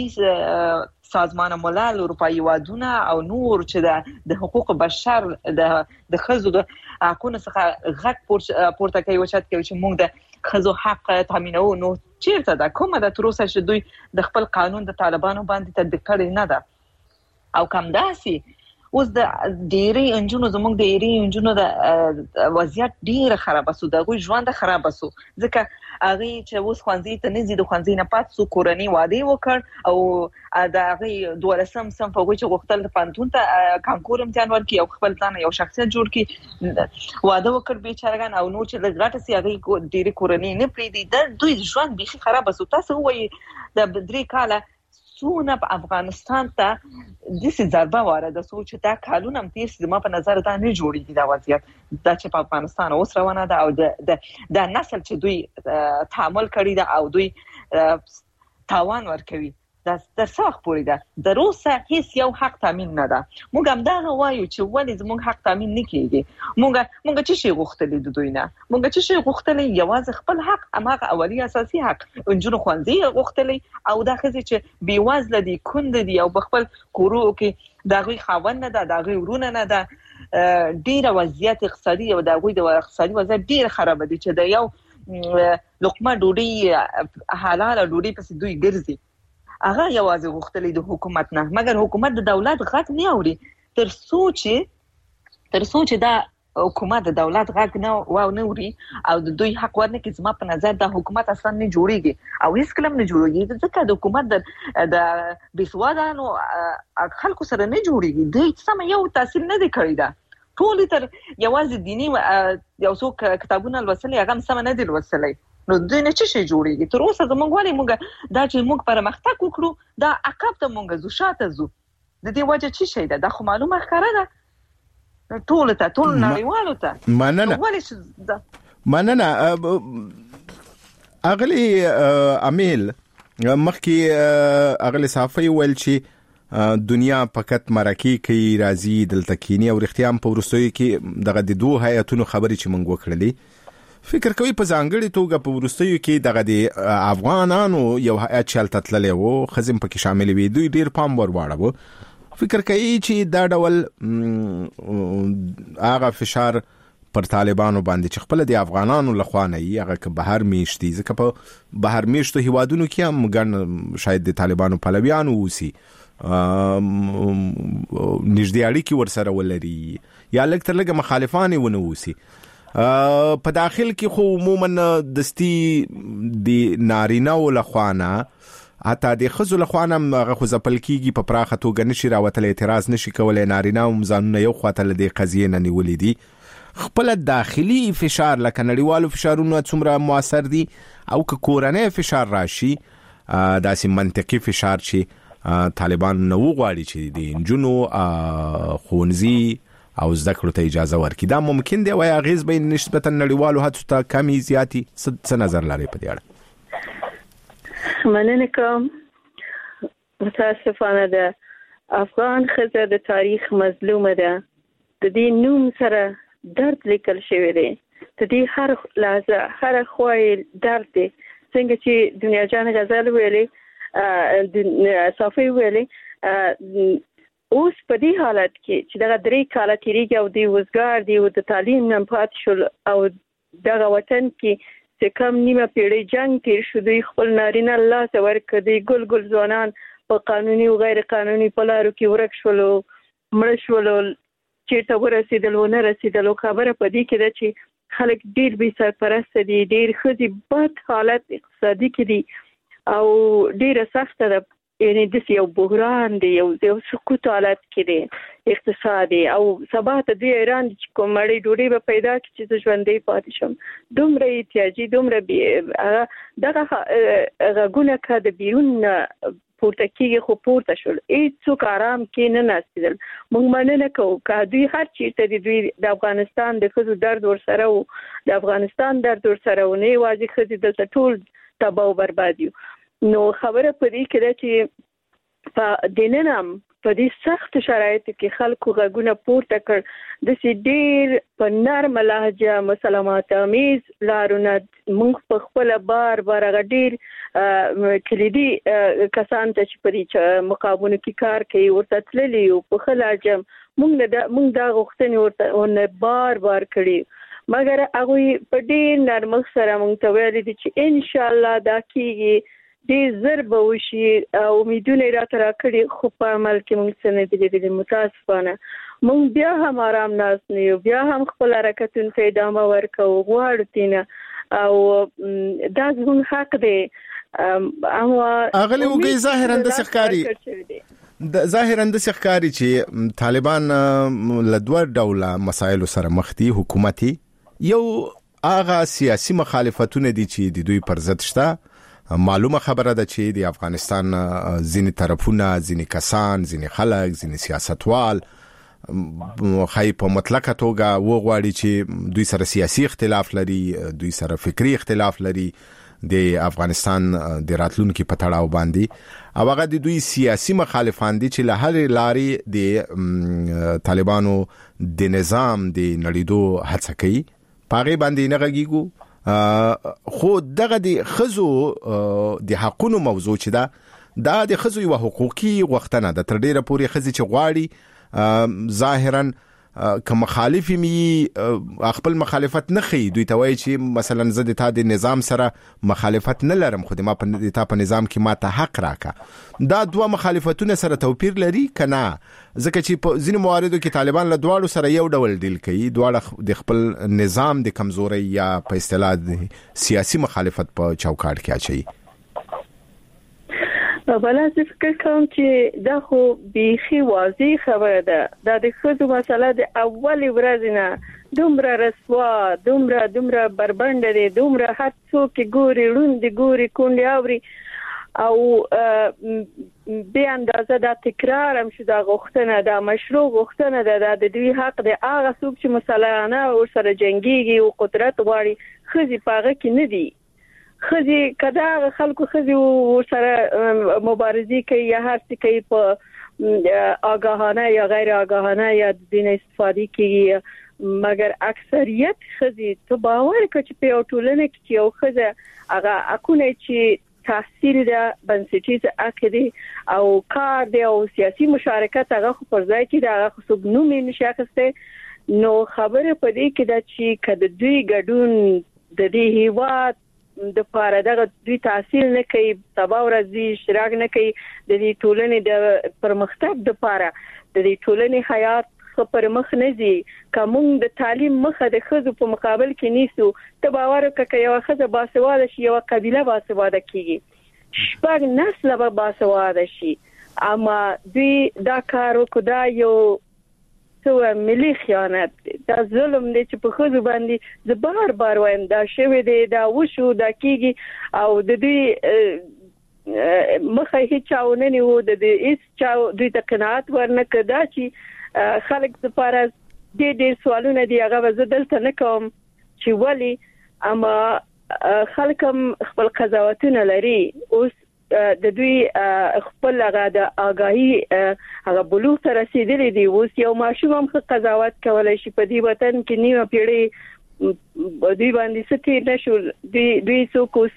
Speaker 11: سازمان ملل، اروپایي هیوادونه او نور چې د حقوق بشر د خزو د حقونو څخه غږ پورته کوي او چت کوي چې موږ د خزو حق تامینو. نو چیرته ده؟ کومه ده تر اوسه چې دوی د خپل قانون د طالبانو باندې تطبیق کړی نه ده؟ او کم داسي اوس د ډېری انجونو زموږ د ډېری انجونو د وضعیت ډېر خراب سو، د غوي ژوند خراب سو، ځکه هغه چې اوس خوانځي ته نزيد خوانځي نه پات سو کورنۍ واده وکړ او د هغه 12م سم په غوي چې غوښتل د پانتون ته کانکور امتحان ورکړي او خپل ځان یو شخصیت جوړ کړي، واده وکړ بیچارهګان او نو چې لږه سي هغه ډېری کورنۍ نه پریدي. د دوی ژوند بيخي خراب سو. تاسو وایي د 3 کاله سونه په افغانستان ته د سي ضربه وارده سو چې دا کالونه هم تیر سي. ما په نظر دا نه جوړیږي دا وضعیت دا چې په افغانستان اوس روانه ده او د نسل چې دوی تعامل کړی ده او دوی تاوان ورکوي دا تر څو پورې ده. د روسه هیڅ یو حق تامین نه ده. موږ هم دا وایو چې ولې زموږ حق تامین نه کیږي. موږ چې شي غوښتلې د دوی نه، موږ چې شي غوښتلې یوازې خپل حق، هغه اولی اساسي حق انجونو خوندې غوښتلې او دا خزي چې بیوازله دي، کند دي او بخپل کورو کې داغوي خاوند نه ده، داغوي ورونه نه ده. ډیره وضعیت اقتصادي او داغوي د اقتصادي وضعیت ډیره خراب دي چې د یو لقمه ډوډۍ حلاله ډوډۍ پس دوی ګرځي. هغه یوازې غوښتلې د حکومت نه، مګر حکومت د دولت غږ نه اوري. تر څو چې دا حکومت د دولت غږ نه اوري او د دوی حق ورنه کې زما په نظر دا حکومت اصلا نه جوړيږي او هیڅ کلم نه جوړيږي. ځکه د حکومت د بسوادانو خلکو سره نه جوړيږي. د سم یو تاثیر نه دی کړی دا. ټول تر یوازې دینی یو څو کتابونه لوستل هغه سم نه دی لوستل. نو دوی نه چی شي جوړيږي. تر اوسه زموږ ولې موږ دا چې موږ پرمختګ وکړو دا عقب ته موږ شاته زو. د دې وجه چی شي ده؟ خو معلومه ښکاره ده ټول نړیوالو ته.
Speaker 9: مننه اغلی امیل مخکې اغلی صافي ویل چې دنیا فقط مرکی کوي راځي دلته کینی او اختیام په ورستوي کې دغه د دوه هیاتونو خبرې چې موږ وکړلې. فکر کوي په ځانګړي توګه په ورستیو کې دغه د افغانانو یو هیات چلته تللی وو، خزم پکې شامل وي، دوی ډیر پام ور واړو. فکر کوي چې دا ډول هغه فشار پر طالبانو باندې چې خپل د افغانانو لخوا نه یې هغه بهر میشتي، ځکه په بهر میشتو هیوادونو کې هم ګڼ شاید د طالبانو پلویان ووسی نږدې اړیکې ورسره ولري یا لږ تر لږه مخالفان ونه ووسی. په داخل کې خو عموما دستی د نارینه او لخوانه حتی د خزو لخوانه هغه خو ځپل کیږي په پراخه توګه نشي راوتل، اعتراض نشي کولای. نارینه او ځانونه یو خواته له دې قضیې نه نیولې دي. خپل داخلي فشار لکه نړیوالو فشارونو څومره موثر دي او که کورنۍ فشار راشي داسې منطقي فشار چې طالبان نو غواړي چې د انجونو خونځي او زده کړو ته اجازه ورکړي. دا ممکن دی وای اغیز به نسبتا نړیوالو هڅو ته کمی زیاتی څه نظر لري په دې اړه؟
Speaker 10: مننه کوم. متاسفانه ده افغان خزه د تاریخ مظلومه ده. د دې نوم سره درد لیکل شوی دی. د دې هر لحظه هر خوای درد دی څنګه چې دنیا جان غزل ویلي صافي ویلي اوس په دې حالت کې چې دغه 3 کاله تیریږي او د وزګار دی او د تعلیم نه پات شول او دغه وطن کې چې کم نیمه پیړۍ جنگ تیر شو دوی خپل نارینه الله ته ورکړي ګل ځوانان په قانوني او غیر قانوني په لارو کې ورک شول مړ شول چیرته ورسېدل ونه رسېدل خبره په دې کې ده چې خلک ډیر بې سرپرسته دي ډیر ښځې بد حالت اقتصادي کې دي او ډیره سخته ده یعنی د یو بحران دی یو سقوط حالت کې دی اقتصادي او سبا ته د ایران چې کومړې ډوډۍ به پیدا کړي چې ژوندې پاتې شم دومره احتیاجي دومره دغه غونه کا د بیرون پورته کېږي خو پورته شول هیڅوک آرام کې نه ناستېدل موږ مننه کوو که دوی هر چیرته دوی د افغانستان د ښځو درد ورسره و د افغانستان درد ورسره و نه یوازې ښځې دلته ټول تباه او برباد یو نو خبره په دې کې ده چې په دیننام په دې سخت شرایطو کې خلکو غږونه پورته کړ د ډېر په نرم لهجه مسالمات امیز لارونه موږ په خپل بار ډېر کلیدي کسان ته چې په دې مقابلو کې کار کوي ورته تللی او په خلاجم موږ دا غوښتنې ورته بار کړي مګر هغه په دې نرمښت سره موږ ته ویل دي چې ان شاء الله دا کیږي دې ضرب وشي امیدونه راته راکړي خو په عمل کې موږ څه نه دي متاسفانه موږ بیا هم آرام ناس نه یو بیا هم خپل حرکتونه ته ادامه ورکوو غواړو تینه او دا زموږ حق دی
Speaker 9: اغلی وګي ظاهرا د ښکاری چې طالبان له دوه ډوله مسایلو سره مخ دي حکومتي یو هغه سیاسي مخالفتونه دي چې د دوی پر ضد شته معلومه خبره ده چې د افغانستان ځینې طرفونه ځینې کسان ځینې خلک ځینې سیاستوال خای په مطلقه توګه وغواړي چې دوی سره سیاسي اختلاف لري دوی سره فکری اختلاف لري د افغانستان د راتلونکو په تړاو باندې او هغه د دوی سیاسي مخالفان دي چې له هر لارې د طالبانو د نظام د نړیدو هڅه کوي پاغي باندې نه غږیږو خو دغه د خزو د حقونو موضوع چې دا د خزو یو حقوقي غوښتنه ده تر ډیره پورې خزي چې غواړي ظاهرا که مخالفي می خپل مخالفت نه خي دوی ته وایي چې مثلا زه د تا د نظام سره مخالفت نه لرم خو د ما په نظام کې ما ته حق راکا دا دوه مخالفتونه سره توپیر لري کنه ځکه چې په ځینو مواردو کې طالبان له دواړو سره یو ډول ډیل کوي دواړه د خپل نظام د کمزوري یا په اصطلاح سیاسي مخالفت په چوکاټ کې اچي
Speaker 10: بلا زه فکر کوم چې دا خو بیخي واضح خبره ده دا د ښځو مسله د اولې ورځې نه دومره رسوا دومره بربنډه دي دومره هر څوک ګوري روند ګوري کونډي اوري او به اندازه دا تکرار هم شو دا غوښتنه دا مشروع غوښتنه ده د دوی حق دی هغه څوک چې مسلمانانه او سره جنگيږي او قدرت غواړي ښځې پاغه کې نه دي خزي کدا خلکو خزي سره مبارزي کوي یا هر څه کوي په آگاهانه یا غیر آگاهانه یا دین استفاده کوي مګر اکثریت خزي ته باور کوي چې په ټولنه کې یو خزه هغه اكونه چې تحصیل ده بنسټیز عقیده او کار دی او سیاسي مشارکت هغه پر ځای کې دا خصوص نومي نشاخسته نو خبره پدې کې دا چې کله دوی ګډون د دې هیواد د پاره دغه دوی تحصیل نه کوي سبا ورځي اشتراک نه کوي د دې ټولنې د پرمختګ د پاره د دې ټولنې حیات پر مخ نه زی کوم د تعلیم مخه د خزو په مقابل کې نیسو ته باور وکړه یو خزه باسواده شي یو قبيله باسواده کیږي شپږ نسل به باسواده شي اما دوی دا کار وکړه یو څو ملي خیانت دا ظلم دی چې په خزو باندې زه بار وایم دا شوی دی دا وشو دا کیږي او د دې مخه هیڅ چاونه نه و د دې هیڅ چا دوی ته قناعت ورنکړه دا چې خلک لپاره ډېر سوالونه دي هغه زه دلته نه کوم چې ولی اما خلکم خپل قضاوتونه لري اوس د دوی خپل هغه د آگاهی هغه بلوغ ته رسیدلی دی اوس یو ماشوم هم قضاوت کولای شي په دې وطن کې نیمه پیړۍ دوی باندې ستې نشو دوی څوک اوس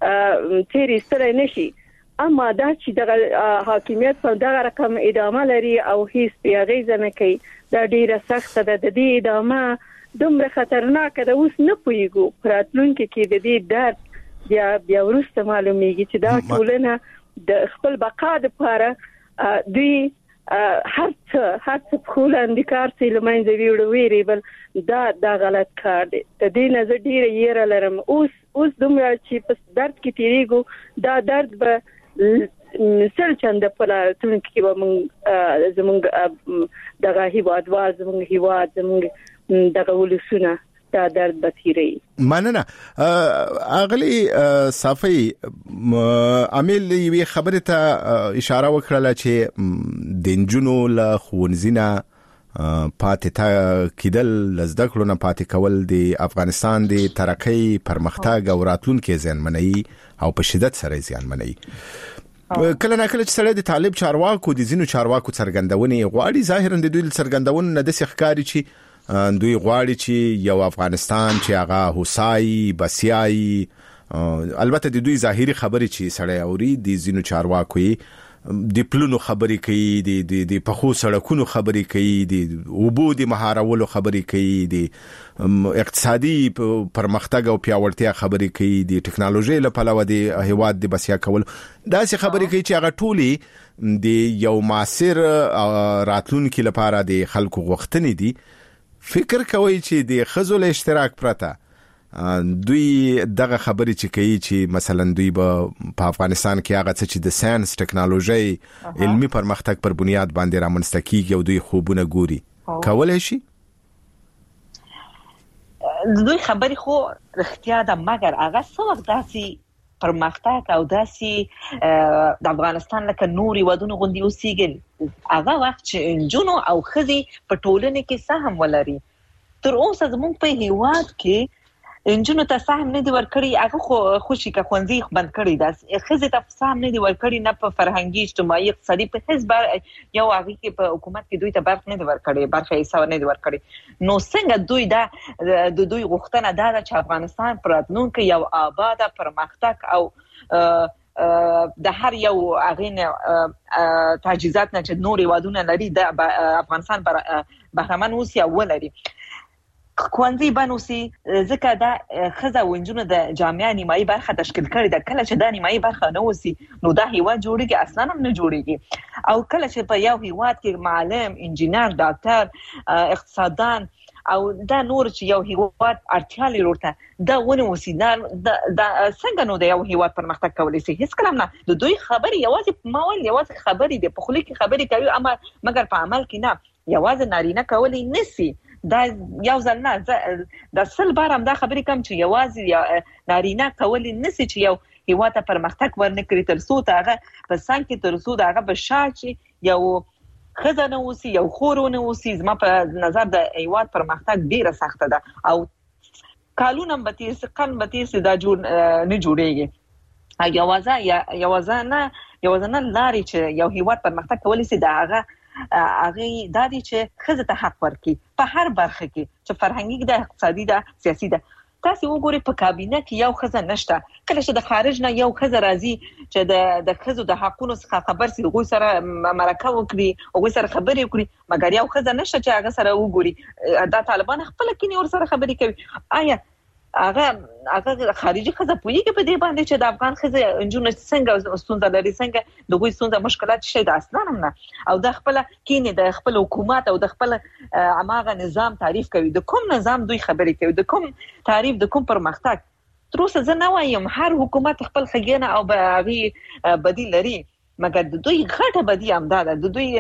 Speaker 10: تیری ستړی نشي. اما دا چې د حاکمیت په دغه رقم ادامه لري او هیڅ پیاغیزه نه کوي دا ډیره سخته ده. د دې ادامه دومره خطرناکه ده. اوس نه پوهیږو راتلونکي کې د دې درد بیا وروسته معلومیږي چې دا ټولنه د خپل بقا لپاره دوی هر څه خولندې کار سي لمنځه ویړي بل دا غلط کار دی. د دې نه زه ډیره یېره لرم. اوس دومره چې په درد کې تیریږو دا درد به سل چنده په راتلونکي کې به زموږ دغه هیوادوال زموږ هیواد زموږ دغه ولسونه دا درد به تیری.
Speaker 9: مننه. اغلی صافی عامل یوې خبره ته اشاره وکړه چې د انجونو له ښوونځي نه پاتې تا کېدل زده کړو نه پاتې کول د افغانستان د ترقۍ پرمختګ او راتلونکي زیانمنوي او په شدت سره زیانمنوي. کله نه کله چې سړی د طالب چارواکو د ځینو چارواکو څرګندونې غواړي ظاهرا د دوی څرګندونې نه داسې ښکاري چې دوی غواړي چې یو افغانستان چې هغه هوسای بسیای. البته د دوی ظاهري خبرې چې سړی اوري د ځینو چارواکو د پلونو خبرې کوي د پخو سړکونو خبرې کوي د اوبو د مهارولو خبرې کوي د اقتصادي پرمختګ او پیاوړتیا خبرې کوي د ټکنالوژي له پلوه د هیواد د بسیا کول داسې خبرې کوي چې هغه ټولي د یو معاصر راتلونکي لپاره د خلکو غوښتنې دي. فکر کوي چې د خزو له اشتراک پرته دوی دغه خبرې چې کوي چې مثلا دوی په افغانستان کې هغه څه چې د ساينس ټکنالوژي علمي پرمختګ پر بنیاد باندې رامنځته کیږي او دوی خوبونه ګوري کولای شي.
Speaker 11: دوی خبرې خو رښتیا ده مګر هغه څه وخت داسي پرمختګ او داسي د افغانستان لکه نوري ودونو غوندي اوسېږي هغه وخت چې انجونو او خزي په ټولنه کې سهم ولري. تر اوسه زموږ په هیواد کې انجونو ته سهم نه دی ورکړی. هغه خو خوشي کا خوندې بند کړی دا خزي ته سهم نه دی ورکړی نه په فرهنګي اجتماعي اقتصادي په حساب یو هغه کې په حکومت کې دوی ته برخه نه دی ورکړی برخه حساب نه دی ورکړی. نو څنګه دوی دا د دوی غوښتنه دا چې افغانستان پر راتلونکي یو آباد پرمختګ او د هر یو هغه تجهیزات نه چې نوري وادونه لري د افغانستان بهرمن اوسي او ولري خوندې بنوسي ځکه دا خزه ونجونه د جامعه نیمایي برخه تشکیل کړي دا کله چې دا نیمایي برخه نه وسی نو دا هیواد جوړیږي اصلا هم نه جوړیږي. او کله چې په یو هیواد کې معلم انجینر ډاکټر اقتصاددان او دا نور چې یو هیواد اړتیا لري ورته دا ونه وسی دا څنګه نو د یو هیواد پرمختګ کولای شي. هیڅ کلام نه د دوی خبري یوازې ماول یوازې خبري دي په خولي کې خبري کوي اما مګر په عمل کې نه یوازې نارینه کولای نسی. دا یو ځل نه د سل بارم دا خبرې کوم چې یوازې نارینه کولای نسی چې یو هیواد ته پرمختګ ورنکړي تر څو ته هغه په څنګه کې تر څو دا هغه په شاچ یو خزانه اوسي یو خورونه اوسي. زما په نظر د هیواد پرمختګ ډیره سخته ده او کالونه به تیس قن به تیس دا جوړ نه جوړیږي. یوازې نه لاري چې یو هیواد پرمختګ کولی سي دا هغه دا دي چې خزه ته حق ورکړي په هر برخه کې چې فرهنګي ده اقتصادي ده سیاسي ده. تاسو وګورئ په کابینه کې یو خزه نشته. کله چې د خارج نه یو خزه راځي چې د خزو د حقونو څخه خبر سي غوي سره مرکه وکړي او غوي سره خبرې وکړي مګر یو خزه نشته چې هغه سره وګوري. دا طالبان خپل کې نور سره خبرې کوي. آیا هغه خارجي خزه پوهیږي په دې باندې چې د افغان خزه انجونو څنګه ستونزه لري څنګه د غوي ستونزه مشکلات شي د اصلا نه او د خپل کینې د خپل حکومت او د خپل عماغه نظام تعریف کوي. د کوم نظام دوی خبرې کوي د کوم تعریف د کوم پرمختګ تر اوسه زه نه وایم. هر حکومت خپل خګینه او باغي بدیل لري مګر د دوی غټه بدی امداده د دوی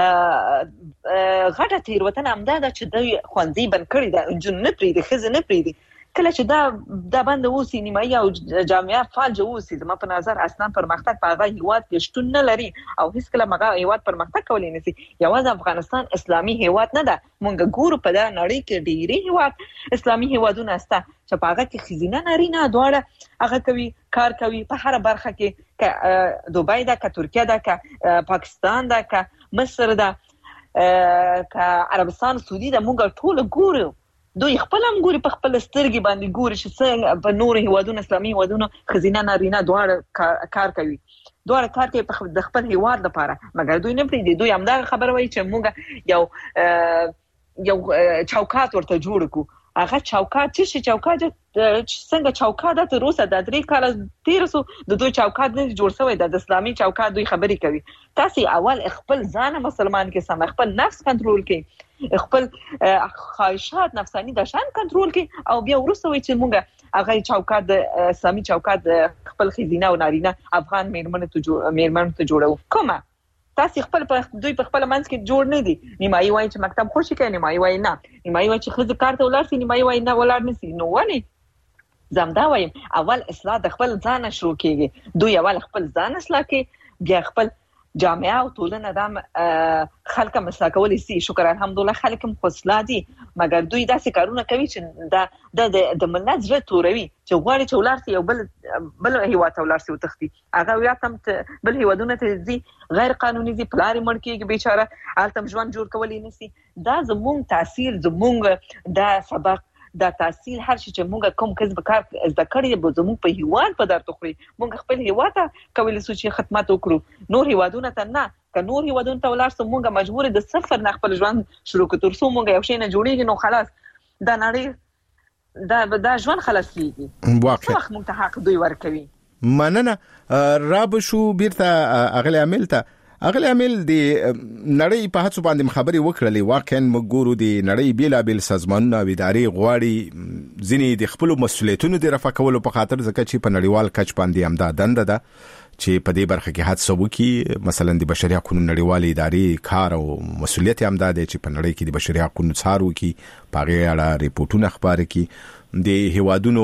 Speaker 11: غټه تیروتنه امداده چې دوی خوندې بن کړی د انجون نه پریدي خزه نه پریدي. کله چې دا باندې اوسې نیمایي او جامعه فعال اوسې زما په نظر اصلا پرمختګ په هغه هیواد کې شتون نه لري او هیڅ کله هغه هیواد پرمختګ کولی نشي. یوازې افغانستان اسلامي هیواد نه ده. مونږ ګورو په دا نړۍ کې ډېری هیواد اسلامي هیوادونه سته چې په هغه کې خزینه نارینه دواړه هغه کوي کار کوي په هر برخه کې ک دوبۍ ده ک ترکیه ده ک پاکستان ده ک مصر ده ک عربستان سعودي ده. مونږ ټول ګورو دوی خپل هم ګوري په خپل سترګې باندې ګوري چې څنګه په نور هیوادونو اسلامي هیوادونو خزینه نارینه دواړه کار کوي د خپل هیواد لپاره، مګر دوی نه پریږدي. دوی هم دا خبره وایي چې موږ یو چوکاټ ورته جوړ کړو. هغه چوکاټ چې چوکاټ څنګه چوکاټ د روسه د 3 کال تیر سو د دوی چوکاټ نه جوړ شوی د اسلامي چوکاټ. دوی خبرې کوي تاسو اول خپل ځان مسلمان کې سم خپل نفس کنټرول کې، خپل خواهشات نفسانی د شان کنټرول کې، او بیا ورسته وي چې موږ هغه چوکاټ د اسلامي چوکاټ خپل خزینه او نارینه افغان میرمنو ته جوړو. کومه تاسو خپل دوی په خپل منځ کې جوړ نه دي. نیمایي وایي چې مکتب خوشي کوي، نیمایي وایي نه، نیمایي وایي چې خزه کار ته ولاړ شي، نیمایي وایي نه ولاړ نشي. نو ونی زمدا وایم اول اصلاح د خپل ځان شروع کیږي. دوی اول خپل ځان اصلاح کوي، بیا خپل جامعه او ټولنه د خلک مسله کولی سي. شکر الحمدلله خلک هم خوشاله دي، مګر دوی داسې کارونه کوي چې د ملت زړه توروي، چې غواړي چې ولار سي یو بل هیواد ته ولار سي وتختی. هغه بیا تم بل هیوادونه ته ځي، غیر قانوني دي، پلار مړ کیږي بیچاره، حالت ژوند جوړ کولی نسی. دا زموږ تاثیر، زموږ دا سبق، دا تحصیل هر شي چې موږ کوم کسب کار زده کړی به زموږ په هیواد په درته خوري. موږ خپل هیواد ته کولی سو چې خدمت وکړو، نور هیوادونه ته نه. که نور هیوادونه ته ولاړ سو موږ مجبور د صفر نه خپل ژوند شروع کړو. تر څو موږ یو شی نه جوړیږي نو خلاص دا نړۍ دا ژوند خلاص کیږي. واقعا موږ ته حق دوی ورکوي.
Speaker 9: مننه. راب شو بیرته اغلی عامل ته اغلی عامل دی نړۍ په هڅو باندې خبرې وکړلې. واقعا موږ ګورو دی نړۍ بیلابل سازمانونه او ادارې غواړي ځینې د خپل مسؤلیتونو د رفع کولو په خاطر، ځکه چې په نړیوال کچ باندې هم دا دنده ده چې په دې برخه کې هڅه وکړي. مثلا د بشري حقوقو نړیوالې ادارې کار او مسؤلیت هم دا دی چې په نړۍ کې د بشري حقوقو څار وکړي، په هغې اړه ریپورټونه خپاره کړي. د هیوادونو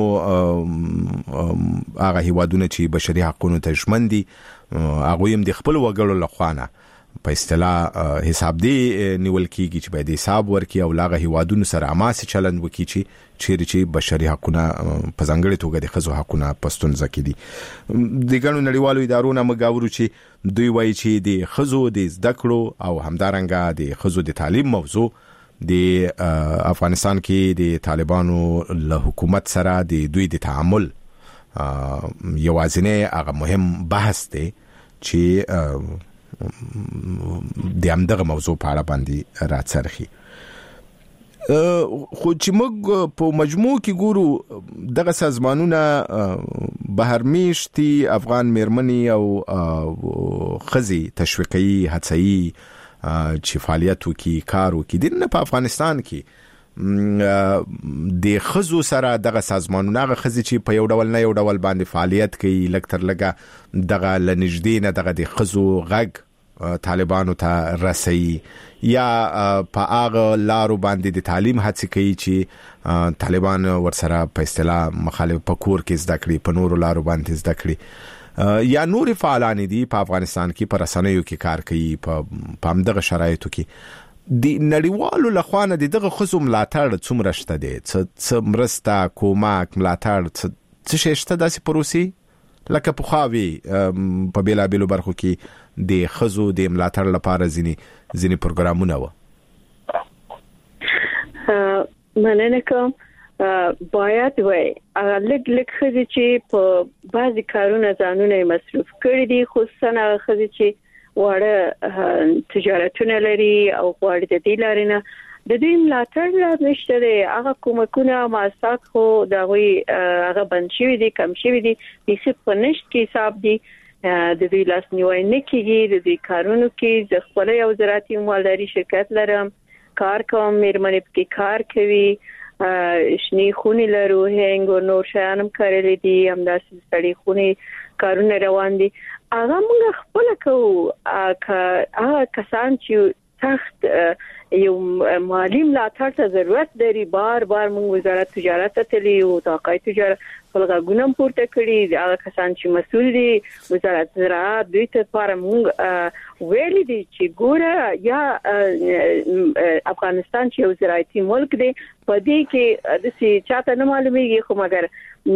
Speaker 9: هغه هیوادونه چې بشري حقوقو ته ژمن دي هغه هم د خپل وګړو لخوانه په اصطلاح حساب دی نیول کیږي چې باید حساب ورکړي او لاغه هیوادونو سره اماسي چلند وکړي چې بشري حقوقونه په ځانګړي توګه د ښځو حقوقونه پستون ځکې دي. د ګڼو نړیوالو ادارو نه مګاورو چې دوی وایي چې د ښځو د زده کړو او همدارنګه د ښځو د تعلیم موضوع د افغانستان کې د طالبانو له حکومت سره د دوی د تعامل یوازینی هغه مهم بحث دی چې د همدغه موضوع په اړه باندې راڅرخي. خو چې موږ په مجموع کې ګورو دغه سازمانونه بهرمیشتي افغان میرمنې او ښځې تشویقي هڅوي چې فعالیت وکړي، کار وکړي. نه په افغانستان کې د ښځو سره دغه سازمانونه، هغه ښځې چې په یو ډول نه یو ډول باندې فعالیت کوي، لږ تر لږه دغه له نږدې نه دغه د ښځو غږ طالبانو ته رسوي، یا په هغه لارو باندې د تعلیم هڅې کوي چې طالبان ورسره په اصطلاح مخالف په کور کې زده کړي، په نورو لارو باندې زده کړي، یا نور فعالان دي په افغانستان کې په رسنیو کې کار کوي. په همدغه شرایطو کې د نړیوالو لخوانه دغه ښځو ملاتړ څومره شته دی؟ څه مرسته، کومک، ملاتړ، څه شی شته داسې پروسې لکه پخوا وي په بیلابیلو برخو کې د ښځو د ملاتړ لپاره ځینې پروګرامونه وه؟
Speaker 10: مننه کوم. باید وای لږ ښځې چې په بعضی کارونه ځانونه مصروف کړي دي، خصوصا هغه ښځې چې واړه تجارتونه لري او غواړي د دې لارې نه د دوی ملاتړ نشته دی. هغه کومکونه مؤسسات خو دغوی هغه بند شوي دي، کم شوي دي، بیخي په نشت کې حساب دي. د دوی لاسنیوی نه کیږي د دوی کارونو کې. زه خپل یو زراعتي مالداري شرکت لرم، کار کوم، میرمنې پکې کار کوي، شنی خونی لرو، هنګ او نور شیانم کړل دي، همداسې سړی خونی کارونه روان دي. هغه موږ خپل کوو. هغه کسان چې سخت یو مالی ملاتړ ته ضرورت لري، بار موږ وزارت تجارت ته تللی او تاقای تجارت خلګونم پورته کړی. هغه کسان چې مسؤل دي وزارت زراعت دوی ته لپاره موږ ویلي دي چې ګوره یا افغانستان چې یو زراعتي ملک دی، په دې کې د سي چاته نه معلومیږي، خو مګر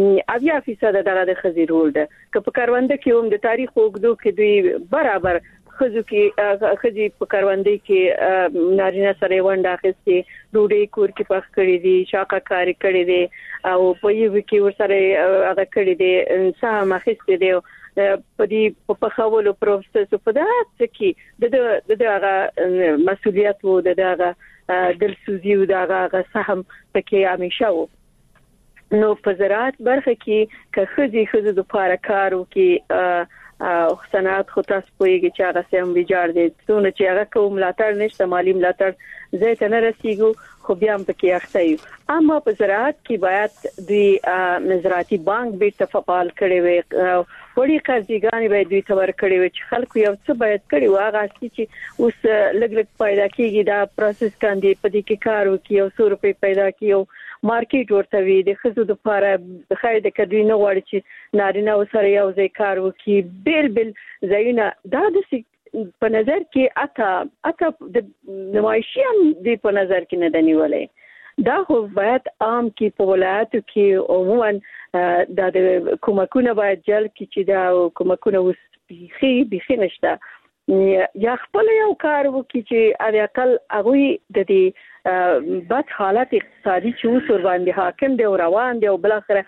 Speaker 10: 80% دغه د خزي رول ده. که په کارونده کې هم د تاریخ وګدو کې دوی برابر خزو کې خزي په کاروندې کې نارینه سره ونډه اخیستي ډوډۍ کور کې پخ کړې دي شاکه کاری کړې دي او په یو کې ورسره هغه کړې دي سهم اخیستي دي په دې په خولو پروسس په داسې کې د هغه مسؤلیت وو د هغه دلسوزي او د هغه سهم پکې همیشه وو نو په زراعت برخه کې که خزي د پاره کارو کې صنعت خو تاسو پوهیږئ چې هغه سم ویجاړ دي څونه چې هغه کوم ملاتړ نشته مالی ملاتړ زه ته نه رسیږو خو بیا هم پکې اخته یو اما په زراعت کې باید دوی زراعتي بانک به تفعال کړي وي وړي قرضېګانې به دوی تور کړي وي چې خلکو یو څه باید کړي واغه چې اوس لګ پیدا کیږي دا پروسس کاندي په دې کې کار وکي او 100 روپے پیدا کیو مارکیټ ورته وی د خزو د لپاره د خیر د کډوی نه وړي چې نارینه او سره یو ځای کار وکي بل زینه دا د په نظر کې اته د نمایشي هم د په نظر کې نه دنیولې دا خو باید عام کې په ولایتو کې عموما د کومکونه باید جل کې چې دا کومکونه وس بيخي نشته یا خپل یو کار وکي چې علي اقل هغه د دې بد حالت اقتصادي چې اوس ور باندې حاکم دی او روان دی او بل اخر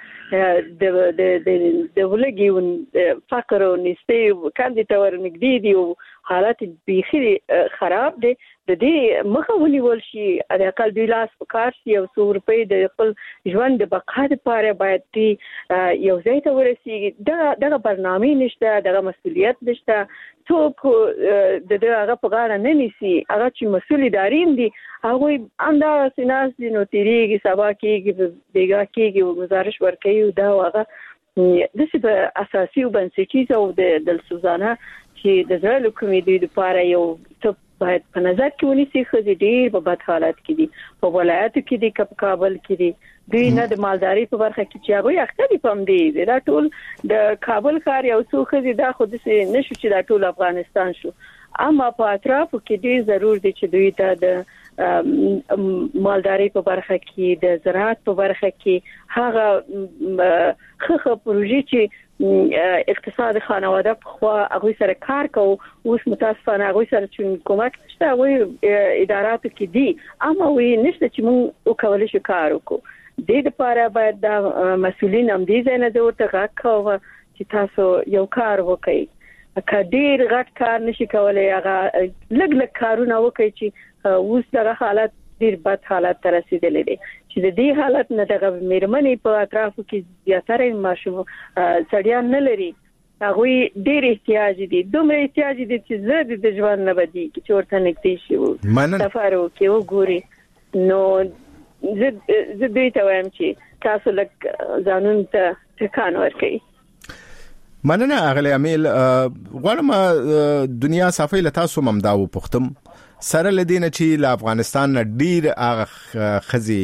Speaker 10: د ولګي فقر او نسبي کاندي تور نګدي دی او حالت بيخي خراب دي د دې مخاولي ولشي علي اقل د لاس په کار شي او 100 روپے د خپل ژوند د بقا لپاره باید دی یو ځای ته ورسیږي دغه برنامه نشته دغه مسؤلیت نشته څوک د هغه په غاړه نه نیسي هغه چې مسؤل ادارین دي هغه انده سیناس دي نو تیریږي سبا کېږي بیګا کېږي او گزارش ورکوي دا هغه د څه اساسي او بنسټیز او د دلسوزانه چې د زړه کومې د لپاره یو څه باید په نظر کې ونیسي خو ډېر په بد حالت کې دي په ولایتو کې دي کابل کې دي دوی نه د مالداري په برخه کې چې هغه اختلافي پم دي دا ټول د کابل ښار یو څو خزي دا خو د نشو چې دا ټول افغانستان شو اما په اطرافو کې ډېر ضرور دي چې دوی ته د مالداري په برخه کې د زراعت په برخه کې هغه خخه پروژې چې اقتصاد خانواده خو هغه سره کار کوي اوس متاسفانه هغه سره چې کومک نشته هغه اداراتو کې دي اما وې نشته چې موږ وکولای شو کار وکړو د دې لپاره باید د مسؤلین هم دې ځای نه ورته غاکو چې تاسو یو کار وکړئ کډیر غټ کار نشي کولای هغه لګ کارونه وکړي چې اوس دغه حالت ډیر بد حالت ته رسیدلې دي چې د دې حالت نه دغه میرمنې په اطرافو کې زیاتره ماشوم سړیان نه لري هغه ډیر احتیاج دي دومره احتیاج دي چې زه د ژوند نه بدی چې ورته نکتی شي سفر وکي وګوري نو زه دوی ته وایم چې تاسو لک ځانون ته ټکان ورکړئ
Speaker 9: مننه اغلی امیل غواړم دنیا صافي له تاسو ممداو پختم سره لدینه چې له افغانستان ډیر هغه خزي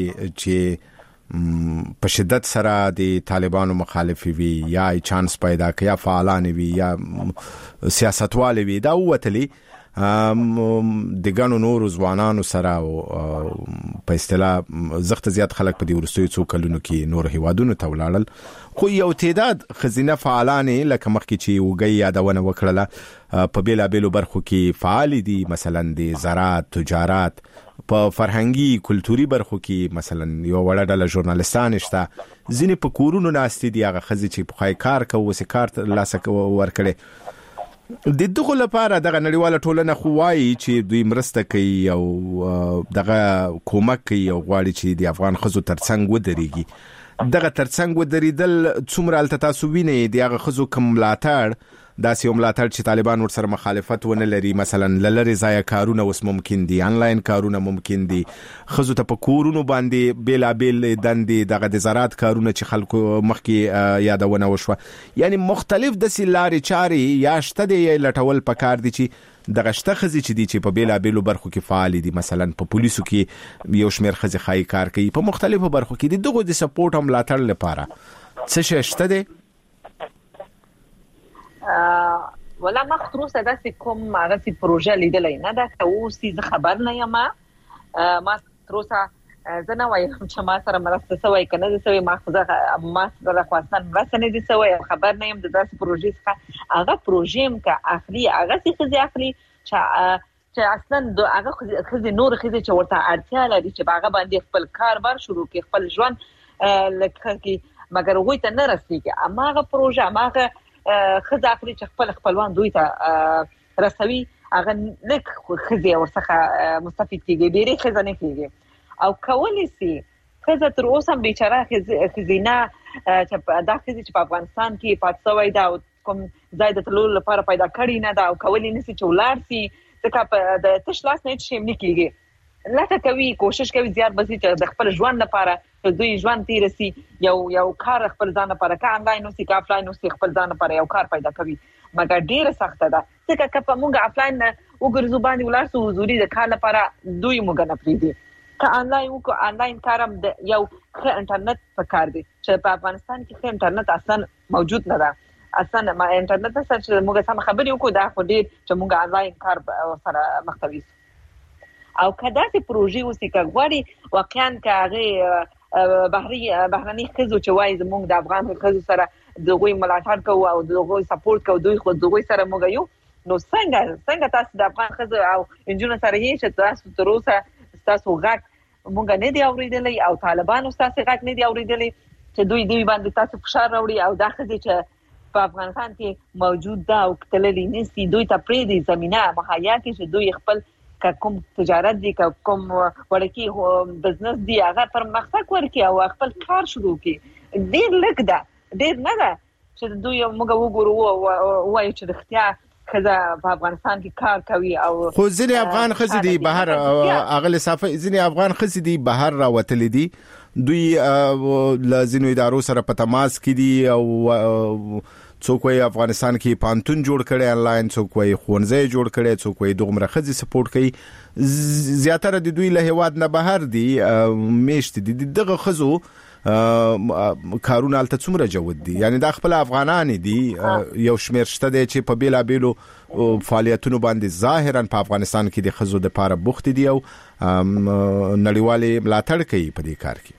Speaker 9: چې په شدت سره د طالبانو مخالفي وي یا چانس پیدا کیا فعالان وي یا سیاستوال وي دا وتلی د ګانو نور ځوانانو سره او په اصطلاح زخت زیات خلک په دې ورستوي څو کلونو کې نور هیوادونو ته ولاړل خو یو تعداد خزینه فعالان لکه مخکې چې وګي یادونه وکړه په بیلابېلو برخو کې فعال دي مثلا د زراعت تجارت په فرهنګي کلتوري برخو کې مثلا یو وړه ډله ژورنالستان شته ځینې په کورونو ناستې دي هغه خزي چې په خای کار کوي وسې کار لاسه ورکړي د دغه لپاره دغه نړیواله ټولنه خو وایي چې دوی مرسته کوي او دغه کومک کوي او غواړي چې د افغان خزو ترڅنګ ودرېږي دغه ترڅنګ ودرېدل څومره التاسو ویني دغه خزو کوم ملاتړ داسې ملاتړ چې طالبان ورسره مخالفت ونه لري مثلا لری ځای کارونه وس ممکن دي انلاین کارونه ممکن دي خزو ته په کورونو باندې بیلابل دندې دغه د زراعت کارونه چې خلکو مخکې یادونه وشوه یعنی مختلف د سلاري چاري یا شته دی لټول پکار دي چې دغه شته خزي چې دي چې په بیلابل برخو کې فعال دي مثلا په پولیسو کې یو شمیر خزي خای کار کوي په مختلفو برخو کې دغه د سپورټ هم لاتړ لپاره څه شته دي
Speaker 11: ولا مختروسه داسې کوم هغه سي پروژه لیدلې نه دا اوسې خبر نه یم ما تروسه زه نه وایم چې ما سره مرسته سوی کنه د سوی ما سره خواستن مرسته نه دي سوی خبر نه يم د داسې پروژې څخه هغه پروژې مکه اخلي هغه څه اخلي چې اصلا هغه خزي نور خزي چې ورته اړتیا لري چې هغه باندې خپل کاروبار شروع کړي خپل ژوند لکه کې مګر وای ته نه رسیږي اما هغه پروژه هغه خزي اخلي چې خپلوان دوی ته رسوي هغه لک خزي ورڅخه مستفید کیږي ډیره خزانه کیږي او کولی سي خزه تر اوسه بیچاره خزینه چې دا خزي چې په افغانستان کې پاتسوي دا کوم ځای د تلول لپاره پیدا کړی نه دا او کولی نسی چې ولار سي ځکه په د تشلاس نه شي نه کیږي لکه کوي کوشش کوي زیات بسي چې د خپل ژوند لپاره چې دوی ژوند تیر سي یو کار خپل ځان لپاره کا انلاین او سي کا افلاین او سي خپل ځان لپاره یو کار پیدا کوي مګر ډیره سخته ده ځکه که په موږ افلاین وګرځو باندې ولار سو حضوري د کار لپاره دوی موږ نه پریدي که آنلاین کارم د یو ښه انټرنیټ پکار دی چې په افغانستان کې ښه انټرنیټ اصلا موجود نه ده اصلا ما انټرنیټ سره چې موږ سم خبرې وکړو دا خو ډیر چې موږ آنلاین کار سره مختوي او کدا چې پروژې اوسې کغوري واقعا کاغه بهرني خزو چې وایي موږ د افغان خزو سره دغه ملاتړ کوو او دغه سپورټ کوو دوی خو دغه سره موږ یو نو څنګه تاسو د افغان خزو او انجونو سره یې چې تاسو تر اوسه تاسو غږ مونږ نه دی اوریدلې او طالبانو تاسو غږ نه دی اوریدلې چې دوی باندې تاسو فشار راوړي او دا خدي چې په افغانستان کې موجود ده او کتللې نسي دوی ته پرې دي زمينه مهیا کې چې دوی خپل کوم تجارت دي کوم ورکی بزنس دی هغه پر مخته ورکی او خپل کار شروع کړي ډیر لږ ده ډیر نه ده چې دوی موږ وګورو وایي چې اختیار خزه په افغانستان کې کار کوي او
Speaker 9: خو ځینې افغان خزې دي بهر اغل صافه ځینې افغان خزې دي بهر راوتلې دي دوی لازم ادارو سره په تماس کې دي او څوک یې افغانستان کې پانتون جوړ کړي انلاین څوک یې خونځي جوړ کړي څوک یې دغه خزې سپورټ کوي زیاتره د دوی له هواد نه بهر دي میشت دي دغه خزو کارونه الته څومره جوړ دي یعنی د خپل افغانان دي یو شمیر شته دي چې په بیلابیلو فعالیتونو باندې ظاهرا په افغانستان کې د خزو د پاره بوخت دي او نړیوالې ملاتړ کوي په دې کار کې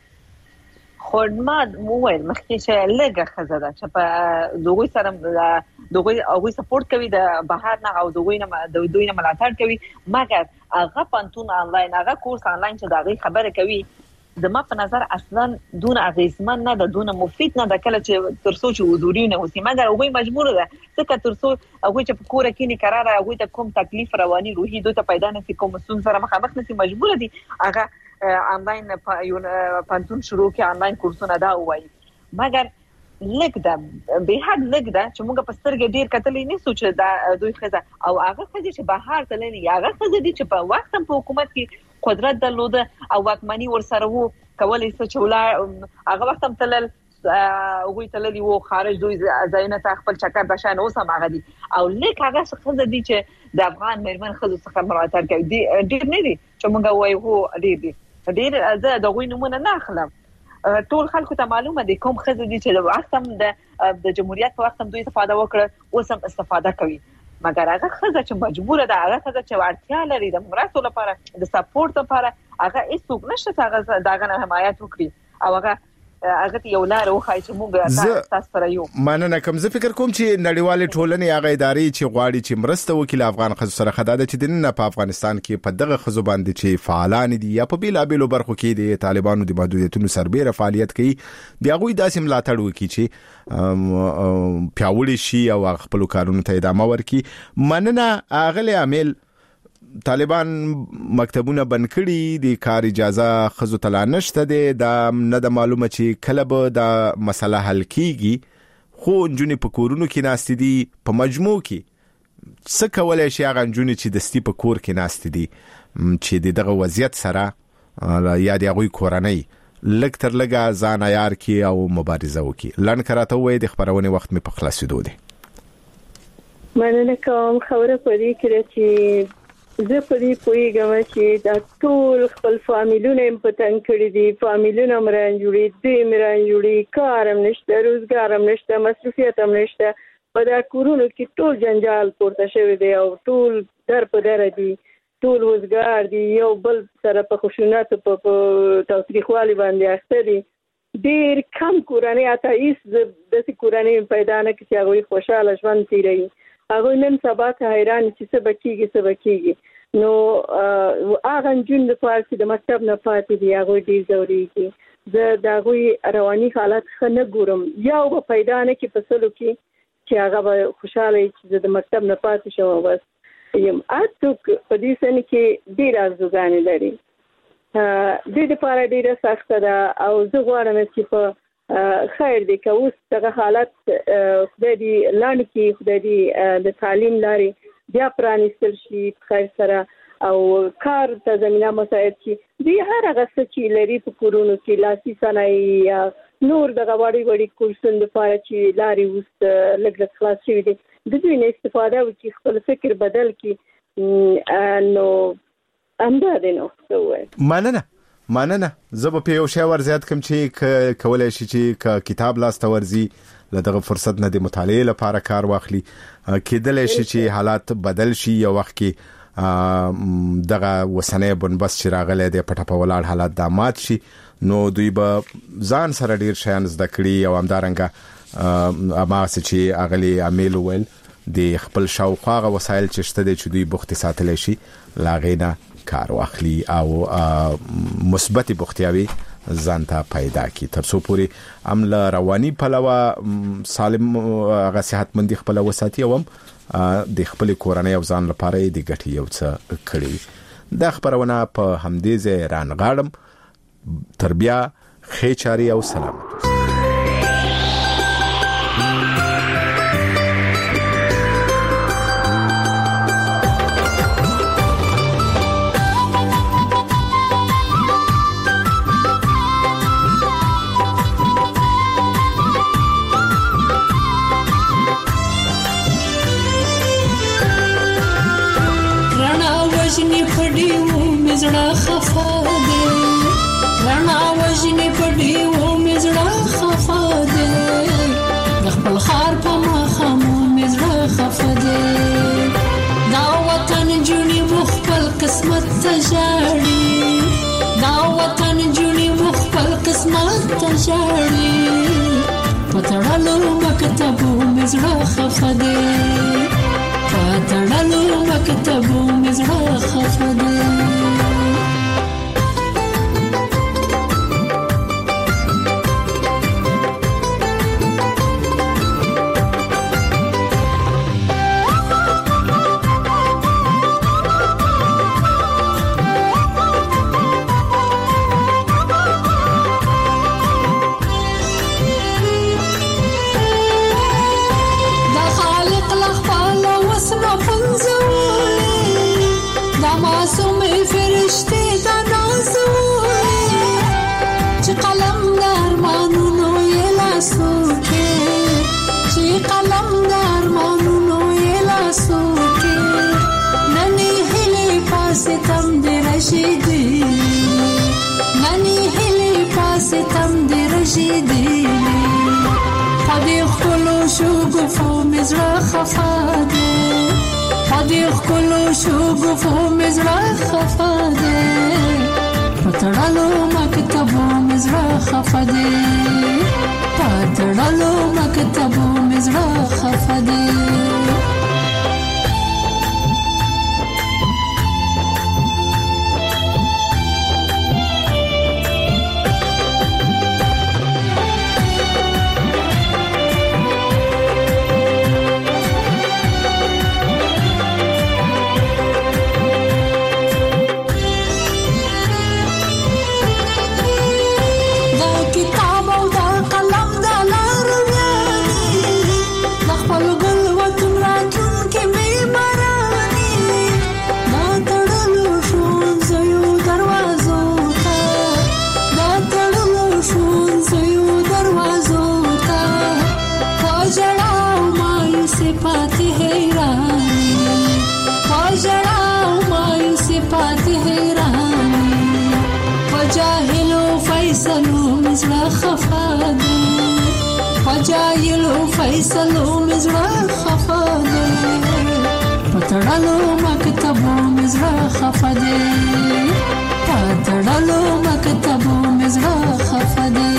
Speaker 11: خدمات موویل مخکې چې لږه خزه ده چې په دوی سره دوی سپورټ کوي د بهر نه او دوی نه ملاتړ کوي مګر هغه پانتون انلاین هغه کورس انلاین چې دا خبره کوي د ما په نظر اصلا دون اغیزمن نه د دون مفید نه د کله چې ترسو چې حضوري نه اوسې مګر هغه مجبور ده ځکه ترسو هغه چې په کور کې نه قرار هغه ته کوم تکلیف رواني روحي دوی ته پیدا نه کوم مسون سره مخامخ نشي مجبور دي هغه آنلاین پانتون شروع کې آنلاین کورسونه دا وایي مګر لږ ده به حد لږ ده چې موږ په سترګې ډیر کتلې نه سوچ دا دوی خزه او هغه خزه چې بهر تللی هغه خزه دي چې په وخت په حکومت کې قدرت درلوده او واکمني ورسره وو کولای څه چولا هغه وخت هم تلل هغه تللی وو خارج دوی ځایونه ته خپل چکر بشان اوس هم هغه دي او لیک هغه څه دي چې د افغان مېرمن خزو څخه ملاتړ کوي ډیر نه دي چې موږ وایو هو ډیر زه د غوي نمونه نه اخلم ټول خلکو ته معلومه دي کوم خزه دي چې د وخت هم د جمهوریت په وخت هم دوی استفاده وکړه اوس هم استفاده کوي مګر هغه خزه چې مجبوره ده هغه خزه چې ورتیا لري د مرستو لپاره د سپورټ لپاره هغه هیڅوک نشته هغه داغه حمایت وکړي او هغه یو لار وخای چې موږ تاسو سره یو
Speaker 9: مننه کوم زه فکر کوم چې نړیوالې ټولنې هغه ادارې چې غواړي چې مرسته وکړي افغان خزو سره خداده چې د نن په افغانستان کې په دغه خزو باندې چې فعالان دي یا په بیلابیلو برخو کې د طالبانو د محدودیتونو سربېره فعالیت کوي دی هغه داسې ملاتړ وکړي چې پیاوړي شي او خپل کارونو ته ادامه ورکړي مننه اغلی عامل طالبان مکتبونه بند کړي د کار اجازه خزو تلا نشته ده نه د معلومه چې کله به دا مسله حل کیږي خو انجونې په کورونو کې ناست دي په مجموع کې څه کولای شي هغه انجونې چې دستی په کور کې ناست دي چې دغه وضعیت سره یا د هغوی کورنۍ لږ تر لږه ځان عیار کړي او مبارزه وکړي لنډ کراته ووایي د خپرونې وخت مې په خلاصېدو دی
Speaker 10: مننه کوم خبره په دې کې چې زه په دې پوهیږم چې دا ټول خپل فامیلونه په تنګ کړی دي فامیلونه مران جوړي دي مران جوړي کارم نشته روزګارم نشته مصرفیت هم نشته په دا کورونو کې ټول جنجال پورته شوی دی او ټول در په در دي ټول وزګار دي یو بل سره په خشونت په تاریخوالي باندې اخته دي ډیر کم کورنۍ اتایس د کورنۍ پیدا نه کړي هغه خوشاله ژوند تیروي هغه نن سبا ته حیران چې څه بکیږي نو هغه جون د فارسی د مکتب نه پاتې دي هغه ډیر ضروري دي زه د هغه رواني حالت ښه نه ګورم یو به پیدا نه کې پسلو کې چې هغه خوشاله چې د مکتب نه پاتې شو بس یم اتوک په دې سن کې ډیر ارزوګانې لري د لپاره ډیره سخته ده او زه غواړم چې په خیر دې که اوس دغه حالت خدای دې لاندې کې خدای دې د تعلیم لارې بیا پرانیستل شي خیر سره او کار ته زمینه مساعد شي دې هر هغه څه چې لري په کورونو کې لاسي صنایع یا نور دغه وړي کورسونه لپاره چې لارې اوس لږ خلاص شوي دي د دوی نه استفاده وکړي خپل فکر بدل کړي نو همدا دی نو
Speaker 9: مننه زه به یو شی ورزیات کوم چې کولای شي چې کتاب لاسته ورزي لدغه فرصت نه د مطالعه لپاره کار واخلي کېدل شي چې حالات بدل شي یو وخت کې دغه وسنې بنبس چې راغلي د پټه په ولاړ حالات دامات شي نو دوی به ځان سره ډیر شیان زده کړي او همدارنګه اما چې اغلی عامل ول د خپل شاوخواغه وسایل چې شته د دوی بوخت ساتل شي لاغینا کار واخلي او مثبت بوختیاوي ځانته پیدا کی ترڅو پوری عمل رواني پلوه سالم غ صحتمندي خپل وساتي او د خپل کورنۍ او ځان لپاره د ګټي یو څه کړی د خبرونه په همدې ځای رانغاړم تربیه خېچاري او سلامت
Speaker 12: وجنی پډیو مزړه خفا دے رانا وجنی پډیو مزړه خفا دے خپل خار په مخامو مزړه خفا دے دا وطن جونی مخبل قسمت تجاړي دا وطن جونی مخبل قسمت تجاړي پتړلو مکتبو مزړه خفا دے پتړلو مکتبو مزړه خفا دے پتړلو مکتبو مزړه خفه دی پتړلو مکتبو مزړه خفه دی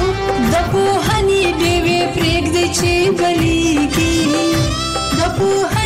Speaker 12: چې بلیږي د